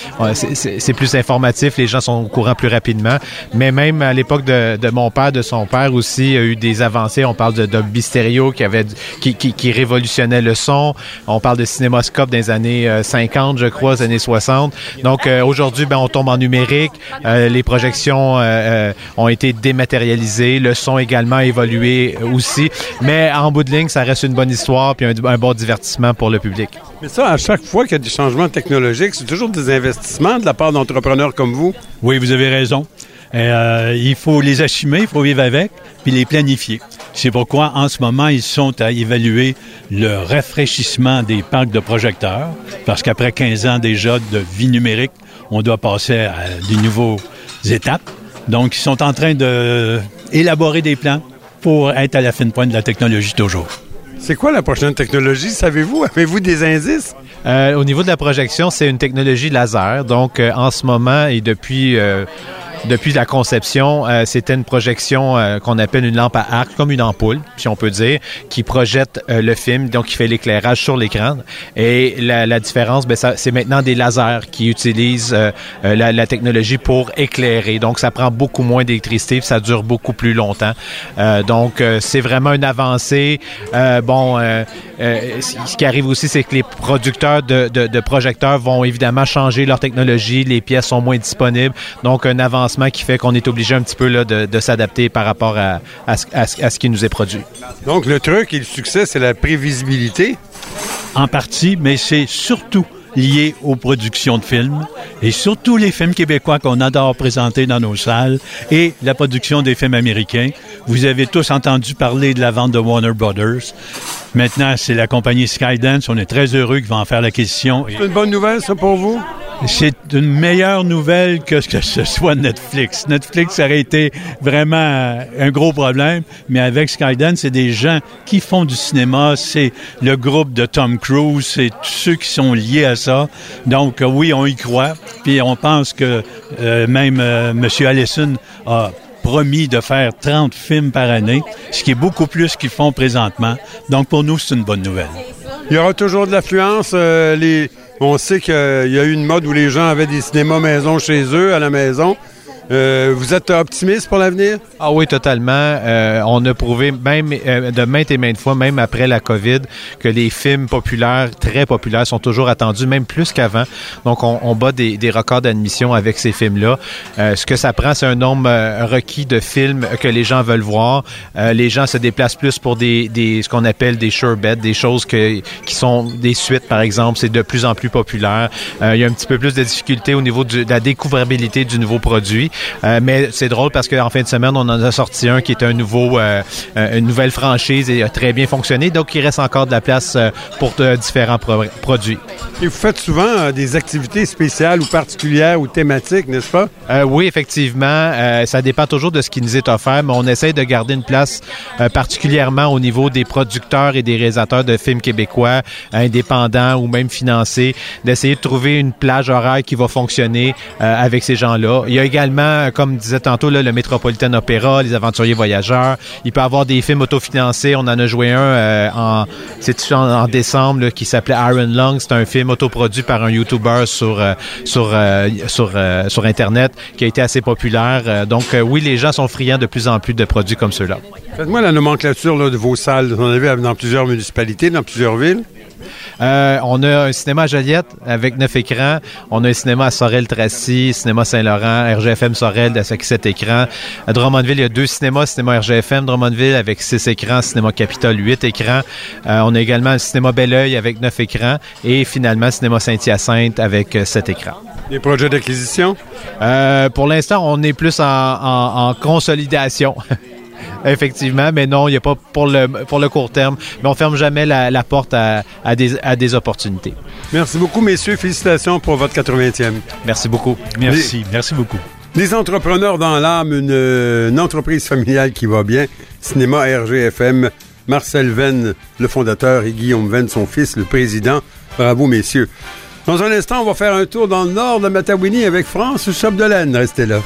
informatif. Les gens sont au courant plus rapidement. Mais même à l'époque de mon père, de son père aussi, il y a eu des avancées. On parle de Dolby Stereo qui révolutionnait le son. On parle de cinémascope dans les années 50, je crois, les années 60. Donc aujourd'hui, on tombe en numérique. Les projections ont été dématérialisées. Le son également a évolué aussi. Mais en bout de ligne, ça reste une bonne histoire puis un bon divertissement pour le public. Mais ça, à chaque fois qu'il y a des changements technologiques, c'est toujours des investissements de la part d'entrepreneurs comme vous? Oui, vous avez raison. Il faut les assumer, il faut vivre avec, puis les planifier. C'est pourquoi, en ce moment, ils sont à évaluer le rafraîchissement des parcs de projecteurs, parce qu'après 15 ans déjà de vie numérique, on doit passer à de nouvelles étapes. Donc, ils sont en train d'élaborer des plans pour être à la fine pointe de la technologie toujours. C'est quoi la prochaine technologie, savez-vous? Avez-vous des indices? Au niveau de la projection, c'est une technologie laser. Donc, en ce moment et depuis depuis la conception, c'était une projection qu'on appelle une lampe à arc, comme une ampoule, si on peut dire, qui projette le film, donc qui fait l'éclairage sur l'écran. Et la différence, c'est maintenant des lasers qui utilisent la technologie pour éclairer. Donc, ça prend beaucoup moins d'électricité, puis ça dure beaucoup plus longtemps. Donc, c'est vraiment une avancée. Ce qui arrive aussi, c'est que les producteurs de projecteurs vont évidemment changer leur technologie. Les pièces sont moins disponibles. Donc, un avancement qui fait qu'on est obligé un petit peu là, de s'adapter par rapport à ce qui nous est produit. Donc, le truc et le succès, c'est la prévisibilité? En partie, mais c'est surtout lié aux productions de films et surtout les films québécois qu'on adore présenter dans nos salles et la production des films américains. Vous avez tous entendu parler de la vente de Warner Brothers. Maintenant, c'est la compagnie Skydance. On est très heureux qu'ils vont en faire l'acquisition. C'est une bonne nouvelle, ça, pour vous? C'est une meilleure nouvelle que ce soit Netflix. Netflix aurait été vraiment un gros problème, mais avec Skydance, c'est des gens qui font du cinéma, c'est le groupe de Tom Cruise, c'est tous ceux qui sont liés à ça. Donc, oui, on y croit, puis on pense que même M. Allison a promis de faire 30 films par année, ce qui est beaucoup plus qu'ils font présentement. Donc, pour nous, c'est une bonne nouvelle. Il y aura toujours de l'affluence. On sait qu'il y a eu une mode où les gens avaient des cinémas maison chez eux, à la maison. Vous êtes optimiste pour l'avenir? Ah oui, totalement. On a prouvé même de maintes et maintes fois, même après la COVID, que les films populaires, très populaires, sont toujours attendus, même plus qu'avant. Donc, on bat des records d'admission avec ces films-là. Ce que ça prend, c'est un nombre requis de films que les gens veulent voir. Les gens se déplacent plus pour ce qu'on appelle des sure bets, des choses qui sont des suites, par exemple. C'est de plus en plus populaire. Il y a un petit peu plus de difficultés au niveau de la découvrabilité du nouveau produit. Mais c'est drôle parce qu'en fin de semaine, on en a sorti un qui est une nouvelle franchise et a très bien fonctionné. Donc, il reste encore de la place pour différents produits. Et vous faites souvent des activités spéciales ou particulières ou thématiques, n'est-ce pas? Oui, effectivement. Ça dépend toujours de ce qui nous est offert, mais on essaie de garder une place particulièrement au niveau des producteurs et des réalisateurs de films québécois, indépendants ou même financés, d'essayer de trouver une plage horaire qui va fonctionner avec ces gens-là. Il y a également, comme disait tantôt, là, le Metropolitan Opera, les Aventuriers Voyageurs. Il peut y avoir des films autofinancés. On en a joué un en décembre là, qui s'appelait Iron Lung. C'est un film autoproduit par un YouTuber sur Internet qui a été assez populaire. Donc, oui, les gens sont friands de plus en plus de produits comme ceux-là. Faites-moi la nomenclature là, de vos salles. Vous en avez dans plusieurs municipalités, dans plusieurs villes. On a un cinéma à Joliette avec 9 écrans. On a un cinéma à Sorel-Tracy, cinéma Saint-Laurent, RGFM Sorel avec 7 écrans. À Drummondville, il y a 2 cinémas, cinéma RGFM Drummondville avec 6 écrans, cinéma Capitole 8 écrans. On a également le cinéma Belleuil avec 9 écrans et finalement le cinéma Saint-Hyacinthe avec 7 écrans. Des projets d'acquisition? Pour l'instant, on est plus en consolidation. Effectivement, mais non, il n'y a pas pour le court terme. Mais on ne ferme jamais la porte à des opportunités. Merci beaucoup, messieurs. Félicitations pour votre 80e. Merci beaucoup. Merci beaucoup. Des entrepreneurs dans l'âme, une entreprise familiale qui va bien. Cinéma RGFM, Marcel Venn, le fondateur, et Guillaume Venn, son fils, le président. Bravo, messieurs. Dans un instant, on va faire un tour dans le nord de Matawini avec France Chapdelaine. Restez là.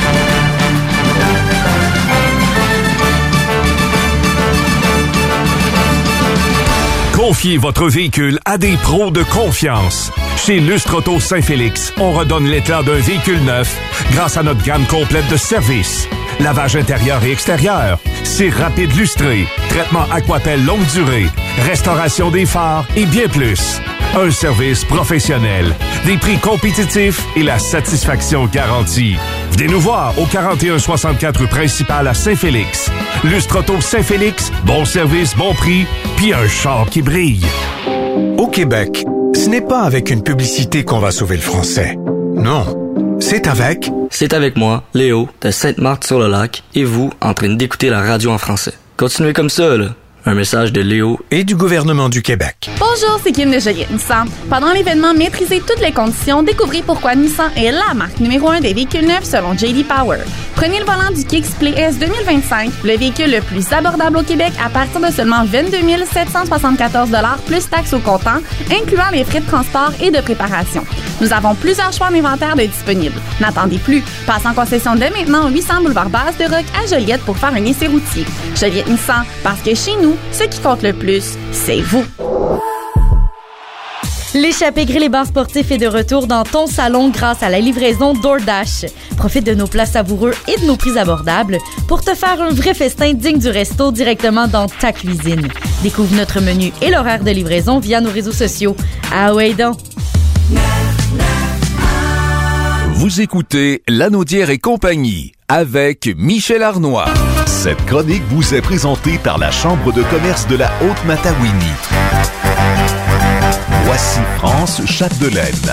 Confiez votre véhicule à des pros de confiance. Chez Lustre Auto Saint-Félix, on redonne l'éclat d'un véhicule neuf grâce à notre gamme complète de services. Lavage intérieur et extérieur, cire rapide lustrée, traitement Aquapel longue durée, restauration des phares et bien plus. Un service professionnel, des prix compétitifs et la satisfaction garantie. Venez nous voir au 4164 rue principale à Saint-Félix. Lustre Auto Saint-Félix, bon service, bon prix, puis un char qui brille. Au Québec, ce n'est pas avec une publicité qu'on va sauver le français. Non, c'est avec moi, Léo, de Sainte-Marthe-sur-le-Lac, et vous, en train d'écouter la radio en français. Continuez comme ça, là. Un message de Léo et du gouvernement du Québec. Bonjour, c'est Kim de Joliette Nissan. Pendant l'événement Maîtrisez toutes les conditions, découvrez pourquoi Nissan est la marque numéro 1 des véhicules neufs selon J.D. Power. Prenez le volant du Kicks Play S 2025, le véhicule le plus abordable au Québec à partir de seulement 22 774 $ plus taxes au comptant, incluant les frais de transport et de préparation. Nous avons plusieurs choix d'inventaire de disponibles. N'attendez plus. Passe en concession dès maintenant au 800 boulevard Basse-de-Roc à Joliette pour faire un essai routier. Joliette Nissan, parce que chez nous, ce qui compte le plus, c'est vous. L'échappée grill et bar sportif est de retour dans ton salon grâce à la livraison DoorDash. Profite de nos plats savoureux et de nos prix abordables pour te faire un vrai festin digne du resto directement dans ta cuisine. Découvre notre menu et l'horaire de livraison via nos réseaux sociaux. Ah ouais donc! Vous écoutez Lanaudière et compagnie avec Michel Arnois. Cette chronique vous est présentée par la Chambre de commerce de la Haute-Matawini. Voici France Chapdelaine.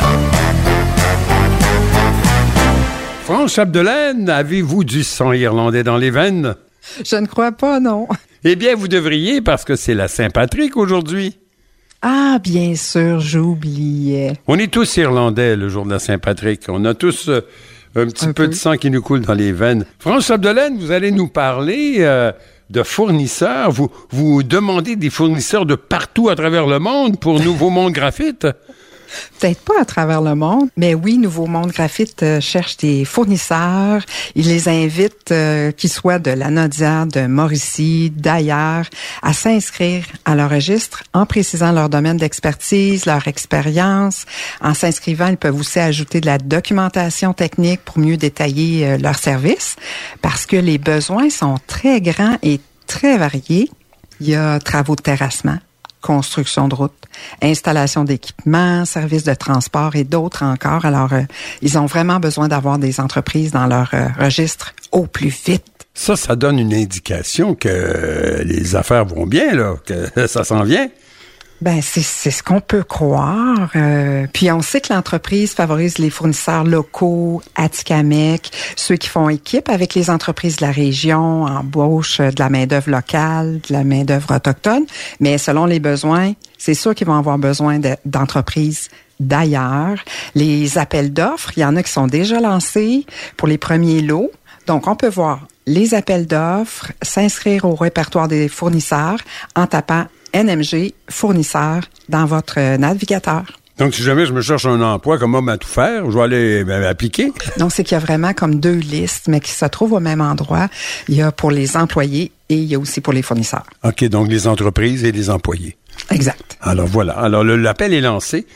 France Chapdelaine, avez-vous du sang irlandais dans les veines? Je ne crois pas, non. Eh bien, vous devriez, parce que c'est la Saint-Patrick aujourd'hui. Ah, bien sûr, j'oubliais. On est tous irlandais le jour de la Saint-Patrick. On a tous un petit peu de sang qui nous coule dans les veines. France Chapdelaine, vous allez nous parler de fournisseurs. Vous demandez des fournisseurs de partout à travers le monde pour Nouveau Monde Graphite? Peut-être pas à travers le monde, mais oui, Nouveau Monde Graphite cherche des fournisseurs. Il les invite, qu'ils soient de Lanaudière, de Mauricie, d'ailleurs, à s'inscrire à leur registre en précisant leur domaine d'expertise, leur expérience. En s'inscrivant, ils peuvent aussi ajouter de la documentation technique pour mieux détailler leurs services, parce que les besoins sont très grands et très variés. Il y a travaux de terrassement, construction de route, installation d'équipements, services de transport et d'autres encore. Alors, ils ont vraiment besoin d'avoir des entreprises dans leur registre au plus vite. Ça donne une indication que les affaires vont bien, là, que ça s'en vient. Ben, c'est ce qu'on peut croire. Puis on sait que l'entreprise favorise les fournisseurs locaux, Atikamekw, ceux qui font équipe avec les entreprises de la région, embauchent de la main-d'œuvre locale, de la main-d'œuvre autochtone. Mais selon les besoins, c'est sûr qu'ils vont avoir besoin d'entreprises d'ailleurs. Les appels d'offres, il y en a qui sont déjà lancés pour les premiers lots. Donc, on peut voir les appels d'offres, s'inscrire au répertoire des fournisseurs en tapant NMG fournisseur dans votre navigateur. Donc, si jamais je me cherche un emploi comme homme à tout faire, je vais aller appliquer? Donc, c'est qu'il y a vraiment comme deux listes, mais qui se trouvent au même endroit. Il y a pour les employés et il y a aussi pour les fournisseurs. OK, donc les entreprises et les employés. Exact. Alors, voilà. Alors, l'appel est lancé.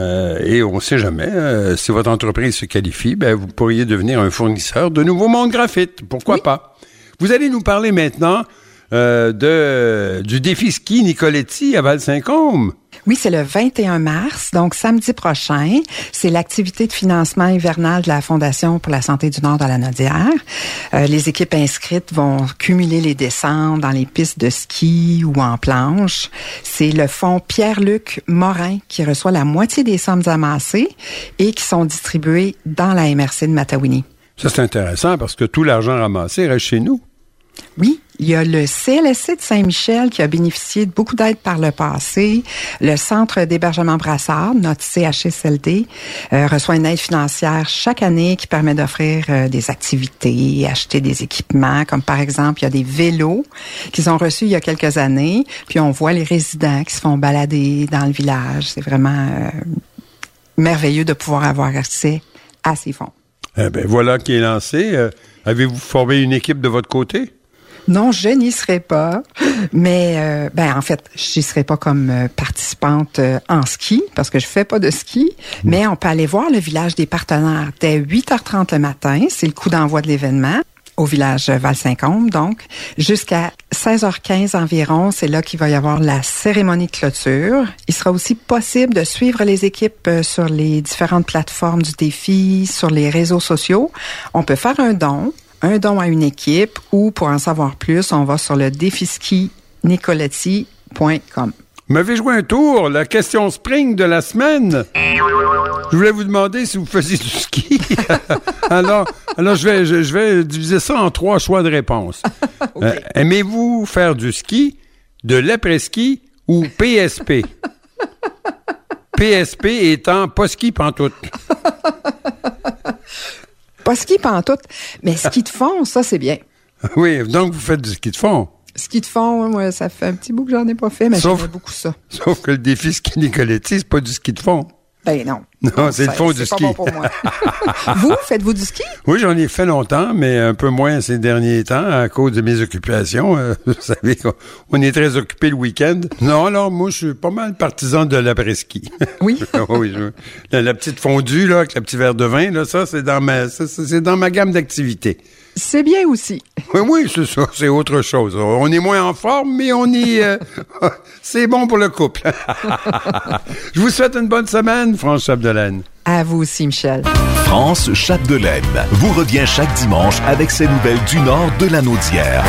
Et on ne sait jamais, si votre entreprise se qualifie, ben, vous pourriez devenir un fournisseur de Nouveau Monde Graphite. Pourquoi pas? Vous allez nous parler maintenant du défi ski Nicoletti à Val-Saint-Côme. Oui, c'est le 21 mars, donc samedi prochain. C'est l'activité de financement hivernal de la Fondation pour la santé du Nord de la Lanaudière. Les équipes inscrites vont cumuler les descentes dans les pistes de ski ou en planche. C'est le fonds Pierre-Luc Morin qui reçoit la moitié des sommes amassées et qui sont distribuées dans la MRC de Matawini. Ça, c'est intéressant parce que tout l'argent ramassé reste chez nous. Oui, il y a le CLSC de Saint-Michel qui a bénéficié de beaucoup d'aide par le passé. Le Centre d'hébergement Brassard, notre CHSLD, reçoit une aide financière chaque année qui permet d'offrir des activités, acheter des équipements, comme par exemple, il y a des vélos qu'ils ont reçus il y a quelques années. Puis on voit les résidents qui se font balader dans le village. C'est vraiment merveilleux de pouvoir avoir accès à ces fonds. Ben voilà qui est lancé. Avez-vous formé une équipe de votre côté? Non, je n'y serai pas, mais en fait, je n'y serai pas comme participante en ski, parce que je fais pas de ski, mais on peut aller voir le village des partenaires dès 8h30 le matin, c'est le coup d'envoi de l'événement, au village Val-Saint-Côme, donc, jusqu'à 16h15 environ, c'est là qu'il va y avoir la cérémonie de clôture. Il sera aussi possible de suivre les équipes sur les différentes plateformes du défi, sur les réseaux sociaux. On peut faire un don à une équipe, ou pour en savoir plus, on va sur le défiskinicoletti.com. Vous m'avez joué un tour, la question spring de la semaine. Je voulais vous demander si vous faisiez du ski. alors je vais diviser ça en 3 choix de réponse. Okay. Aimez-vous faire du ski, de l'après-ski ou PSP? PSP étant pas ski pantoute. Pas ski pantoute, mais ski de fond, ça, c'est bien. Oui, donc vous faites du ski de fond. Ski de fond, moi, ça fait un petit bout que j'en ai pas fait, mais j'aimais beaucoup ça. Sauf que le défi ski Nicoletti, c'est pas du ski de fond. Ben non. Non, c'est le fond du ski. C'est pas bon pour moi. Vous, faites-vous du ski? Oui, j'en ai fait longtemps, mais un peu moins ces derniers temps à cause de mes occupations. Vous savez qu'on est très occupé le week-end. Non, alors moi, je suis pas mal partisan de l'après-ski. Oui? Oui, la petite fondue, là, avec le petit verre de vin, là, ça, c'est dans ma gamme d'activités. C'est bien aussi. Oui, c'est ça, c'est autre chose. On est moins en forme, mais on est... c'est bon pour le couple. Je vous souhaite une bonne semaine, France Chapdelaine. À vous aussi, Michel. France Chapdelaine vous revient chaque dimanche avec ses nouvelles du nord de la Naudière.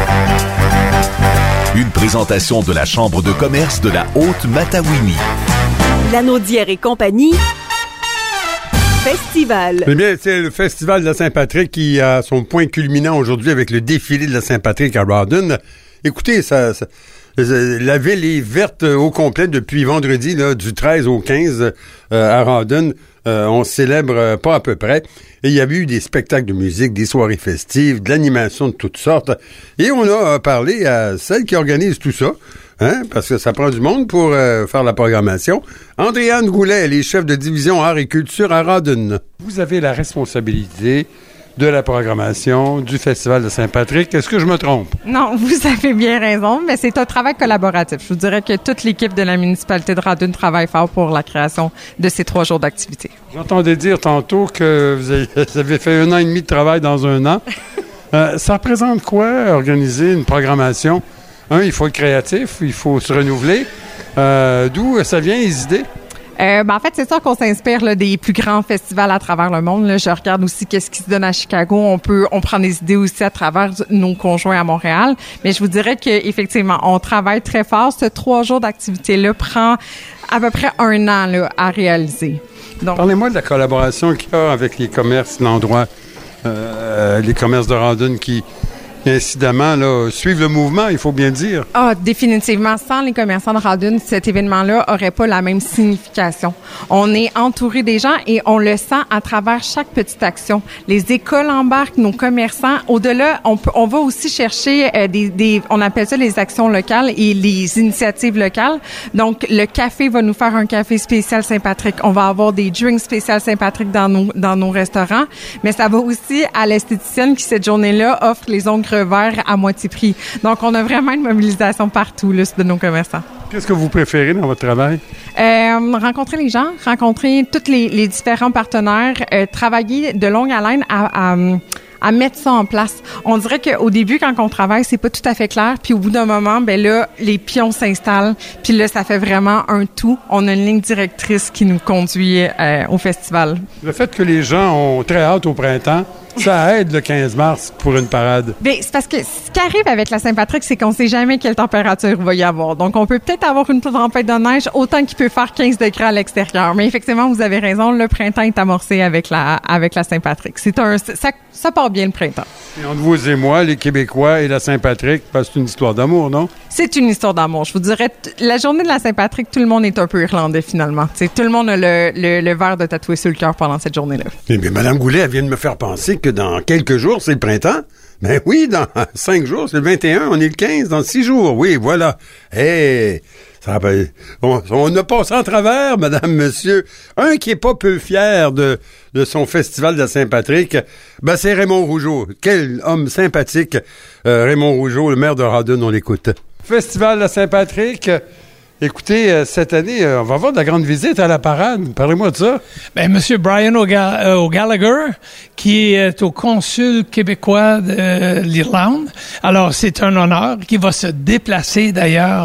Une présentation de la Chambre de commerce de la Haute-Matawini. La Naudière et compagnie... Festival. Eh bien, c'est le Festival de la Saint-Patrick qui a son point culminant aujourd'hui avec le défilé de la Saint-Patrick à Rawdon. Écoutez, la ville est verte au complet depuis vendredi, là, du 13 au 15 à Rawdon. On célèbre pas à peu près. Et il y a eu des spectacles de musique, des soirées festives, de l'animation de toutes sortes. Et on a parlé à celle qui organise tout ça. Hein, parce que ça prend du monde pour faire la programmation. Andréane Goulet, elle est chef de division Arts et Culture à Rawdon. Vous avez la responsabilité de la programmation du Festival de Saint-Patrick. Est-ce que je me trompe? Non, vous avez bien raison, mais c'est un travail collaboratif. Je vous dirais que toute l'équipe de la municipalité de Rawdon travaille fort pour la création de ces 3 jours d'activité. J'entendais dire tantôt que vous avez fait 1 an et demi de travail dans 1 an. Ça représente quoi, organiser une programmation? Il faut être créatif, il faut se renouveler. D'où ça vient, les idées? En fait, c'est sûr qu'on s'inspire là, des plus grands festivals à travers le monde. Là. Je regarde aussi qu'est-ce qui se donne à Chicago. On prend des idées aussi à travers nos conjoints à Montréal. Mais je vous dirais qu'effectivement, on travaille très fort. Ce 3 jours d'activité-là prend à peu près 1 an là, à réaliser. Donc, parlez-moi de la collaboration qu'il y a avec les commerces de l'endroit, les commerces de Rawdon qui... incidemment, là, suivre le mouvement, il faut bien dire. Ah, définitivement. Sans les commerçants de Rawdon, cet événement-là aurait pas la même signification. On est entouré des gens et on le sent à travers chaque petite action. Les écoles embarquent, nos commerçants. Au-delà, on va aussi chercher on appelle ça les actions locales et les initiatives locales. Donc, le café va nous faire un café spécial Saint-Patrick. On va avoir des drinks spécial Saint-Patrick dans nos restaurants. Mais ça va aussi à l'esthéticienne qui, cette journée-là, offre les ongles verts à moitié prix. Donc, on a vraiment une mobilisation partout là, de nos commerçants. Qu'est-ce que vous préférez dans votre travail? Rencontrer les gens, rencontrer tous les différents partenaires, travailler de longue haleine à mettre ça en place. On dirait qu'au début, quand on travaille, c'est pas tout à fait clair. Puis au bout d'un moment, ben là, les pions s'installent. Puis là, ça fait vraiment un tout. On a une ligne directrice qui nous conduit au festival. Le fait que les gens ont très hâte au printemps, ça aide le 15 mars pour une parade. Bien, c'est parce que ce qui arrive avec la Saint-Patrick, c'est qu'on sait jamais quelle température il va y avoir. Donc, on peut peut-être avoir une tempête de neige autant qu'il peut faire 15 degrés à l'extérieur. Mais effectivement, vous avez raison, le printemps est amorcé avec la Saint-Patrick. Ça part bien le printemps. Et entre vous et moi, les Québécois et la Saint-Patrick, c'est une histoire d'amour, non? C'est une histoire d'amour. Je vous dirais, la journée de la Saint-Patrick, tout le monde est un peu irlandais, finalement. T'sais, tout le monde a le verre de tatoué sur le cœur pendant cette journée-là. Eh bien, Mme Goulet, elle vient de me faire penser que dans quelques jours, c'est le printemps. Ben oui, dans 5 jours, c'est le 21, on est le 15, dans 6 jours. Oui, voilà. Hey, on a passé en travers, madame, monsieur. Un qui est pas peu fier de son festival de la Saint-Patrick, ben c'est Raymond Rougeau. Quel homme sympathique, Raymond Rougeau, le maire de Rawdon, on l'écoute. Festival de la Saint-Patrick. Écoutez, cette année, on va avoir de la grande visite à la parade. Parlez-moi de ça. Ben, M. Brian O'Gallagher, qui est au consul québécois de l'Irlande. Alors, c'est un honneur qui va se déplacer, d'ailleurs,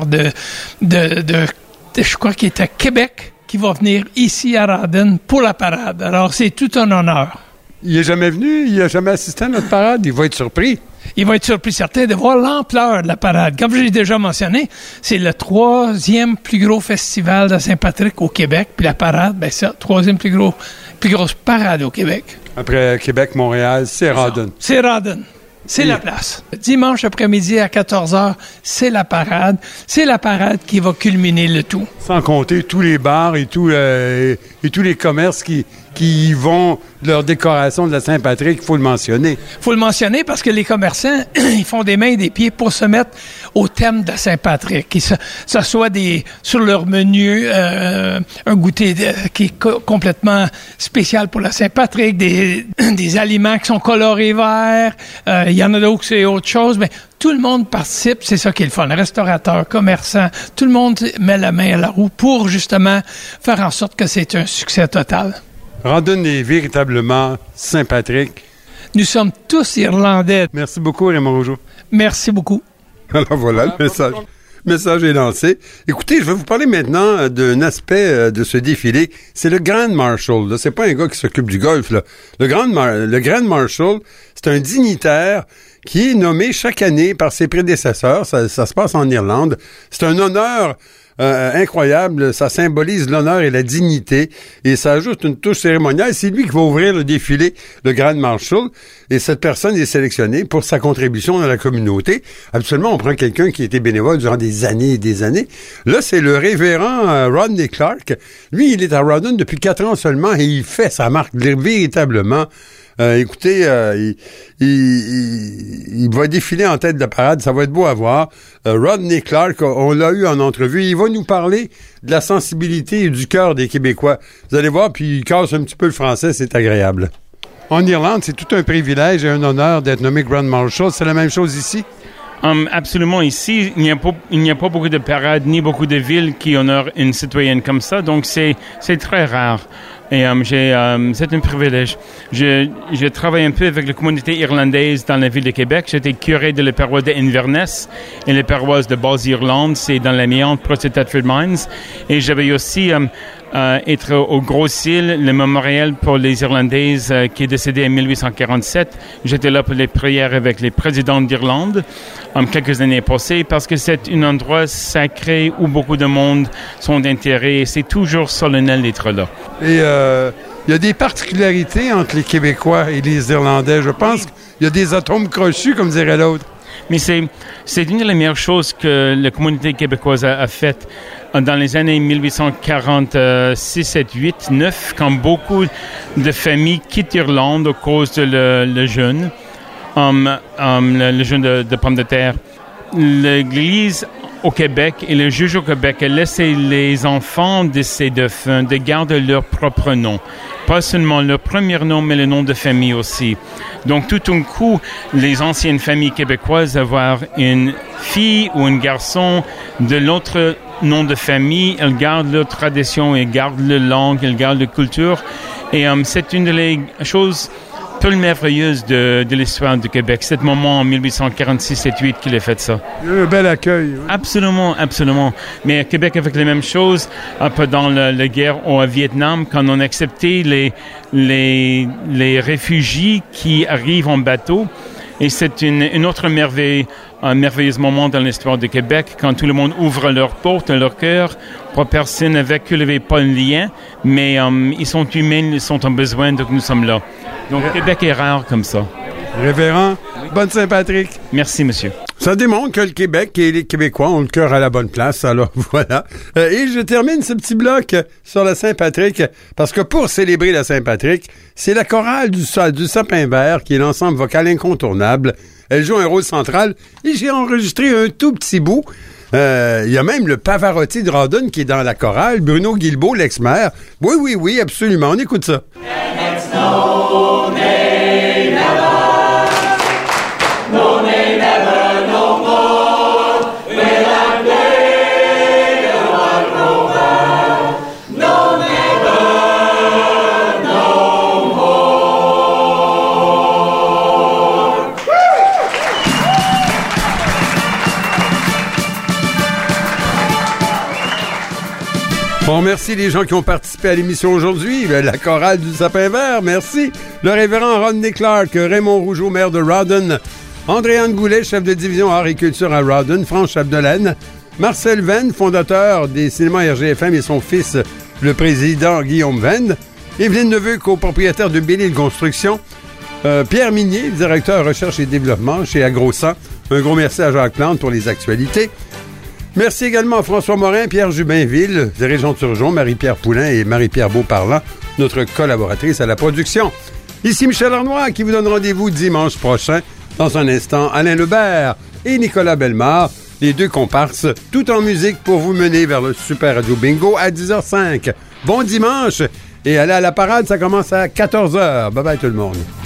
je crois qu'il est à Québec, qui va venir ici à Rawdon pour la parade. Alors, c'est tout un honneur. Il n'est jamais venu? Il n'a jamais assisté à notre parade? Il va être surpris. Il va être surpris certain de voir l'ampleur de la parade. Comme je l'ai déjà mentionné, c'est le 3e plus gros festival de Saint-Patrick au Québec. Puis la parade, ben ça, 3e plus grosse parade au Québec. Après Québec, Montréal, c'est Rawdon. C'est Rawdon. C'est la place. Dimanche après-midi à 14h, c'est la parade. C'est la parade qui va culminer le tout. Sans compter tous les bars et tous les commerces qui qui y vont de leur décoration de la Saint-Patrick, il faut le mentionner. Il faut le mentionner parce que les commerçants, ils font des mains et des pieds pour se mettre au thème de la Saint-Patrick. Que ça soit sur leur menu, un goûter qui est complètement spécial pour la Saint-Patrick, des aliments qui sont colorés verts, il y en a d'autres qui c'est autre chose, mais tout le monde participe, c'est ça qui est le fun. Restaurateurs, commerçants, tout le monde met la main à la roue pour justement faire en sorte que c'est un succès total. Rawdon est véritablement Saint-Patrick. Nous sommes tous Irlandais. Merci beaucoup, Raymond Rougeau. Merci beaucoup. Alors voilà, le message. Le message est lancé. Écoutez, je vais vous parler maintenant d'un aspect de ce défilé. C'est le Grand Marshal. Là. C'est pas un gars qui s'occupe du golf. Là. Le Grand Marshal, c'est un dignitaire qui est nommé chaque année par ses prédécesseurs. Ça se passe en Irlande. C'est un honneur incroyable. Ça symbolise l'honneur et la dignité. Et ça ajoute une touche cérémoniale. C'est lui qui va ouvrir le défilé, le Grand Marshal. Et cette personne est sélectionnée pour sa contribution dans la communauté. Habituellement, on prend quelqu'un qui a été bénévole durant des années et des années. Là, c'est le révérend Rodney Clark. Lui, il est à Rawdon depuis 4 ans seulement et il fait sa marque véritablement. Écoutez, il va défiler en tête de la parade, ça va être beau à voir. Rodney Clark, on l'a eu en entrevue, il va nous parler de la sensibilité et du cœur des Québécois. Vous allez voir, puis il casse un petit peu le français, c'est agréable. En Irlande, c'est tout un privilège et un honneur d'être nommé Grand Marshal. C'est la même chose ici? Absolument. Ici, il n'y a pas beaucoup de parades ni beaucoup de villes qui honorent une citoyenne comme ça, donc c'est très rare. Et c'est un privilège. Je travaille un peu avec la communauté irlandaise dans la ville de Québec. J'étais curé de la paroisse de Inverness et la paroisse de Basse-Irlande, c'est dans la Méante, proche de Thetford Mines. Et j'avais aussi être au Gros-Île, le mémorial pour les Irlandaises qui est décédé en 1847. J'étais là pour les prières avec les présidents d'Irlande quelques années passées parce que c'est un endroit sacré où beaucoup de monde sont intéressés et c'est toujours solennel d'être là. Et il y a des particularités entre les Québécois et les Irlandais. Je pense qu'il y a des atomes crochus, comme dirait l'autre. Mais c'est une des meilleures choses que la communauté québécoise a faites dans les années 1846, 7, 8, 9, quand beaucoup de familles quittent l'Irlande à cause de le jeûne, le jeûne de pommes de terre. L'Église au Québec et le juge au Québec a laissé les enfants de ces défunts de garder leur propre nom. Pas seulement leur premier nom, mais le nom de famille aussi. Donc, tout d'un coup, les anciennes familles québécoises avoir une fille ou un garçon de l'autre nom de famille, elles gardent leur tradition, elles gardent leur langue, elles gardent leur culture. Et c'est une des choses peu merveilleuses de l'histoire du Québec. C'est le moment en 1846-7-8 qu'il a fait ça. Un bel accueil. Oui. Absolument, absolument. Mais à Québec, avec les mêmes choses, pendant la guerre au Vietnam, quand on a accepté les réfugiés qui arrivent en bateau, et c'est une autre merveille, un merveilleux moment dans l'histoire du Québec, quand tout le monde ouvre leurs portes, leur cœur, pour personne avec eux n'avait pas un lien, mais ils sont humains, ils sont en besoin, donc nous sommes là. Donc Québec est rare comme ça. Révérend, bonne Saint-Patrick. Merci, monsieur. Ça démontre que le Québec et les Québécois ont le cœur à la bonne place, alors voilà. Et je termine ce petit bloc sur la Saint-Patrick, parce que pour célébrer la Saint-Patrick, c'est la chorale du Sapin Vert qui est l'ensemble vocal incontournable. Elle joue un rôle central et j'ai enregistré un tout petit bout. Il y a même le Pavarotti de Rawdon qui est dans la chorale, Bruno Guilbeault, l'ex-maire. Oui, absolument, on écoute ça. Bon, merci les gens qui ont participé à l'émission aujourd'hui. La chorale du Sapin Vert, merci. Le révérend Rodney Clark, Raymond Rougeau, maire de Rawdon, André-Anne Goulet, chef de division Arts et Culture à Rawdon, France Chapdelaine, Marcel Venn, fondateur des cinémas RGFM et son fils, le président Guillaume Venn, Évelyne Neveu, copropriétaire de Belle-Île Construction, Pierre Minier, directeur recherche et développement chez AgroSan. Un gros merci à Jacques Plante pour les actualités. Merci également à François Morin, Pierre Jubinville, dirigeant de Turgeon, Marie-Pierre Poulain et Marie-Pierre Beauparlant notre collaboratrice à la production. Ici Michel Arnois qui vous donne rendez-vous dimanche prochain. Dans un instant, Alain Lebert et Nicolas Bellemare, les deux comparses, tout en musique pour vous mener vers le Super Radio Bingo à 10h05. Bon dimanche et allez à la parade, ça commence à 14h. Bye bye tout le monde.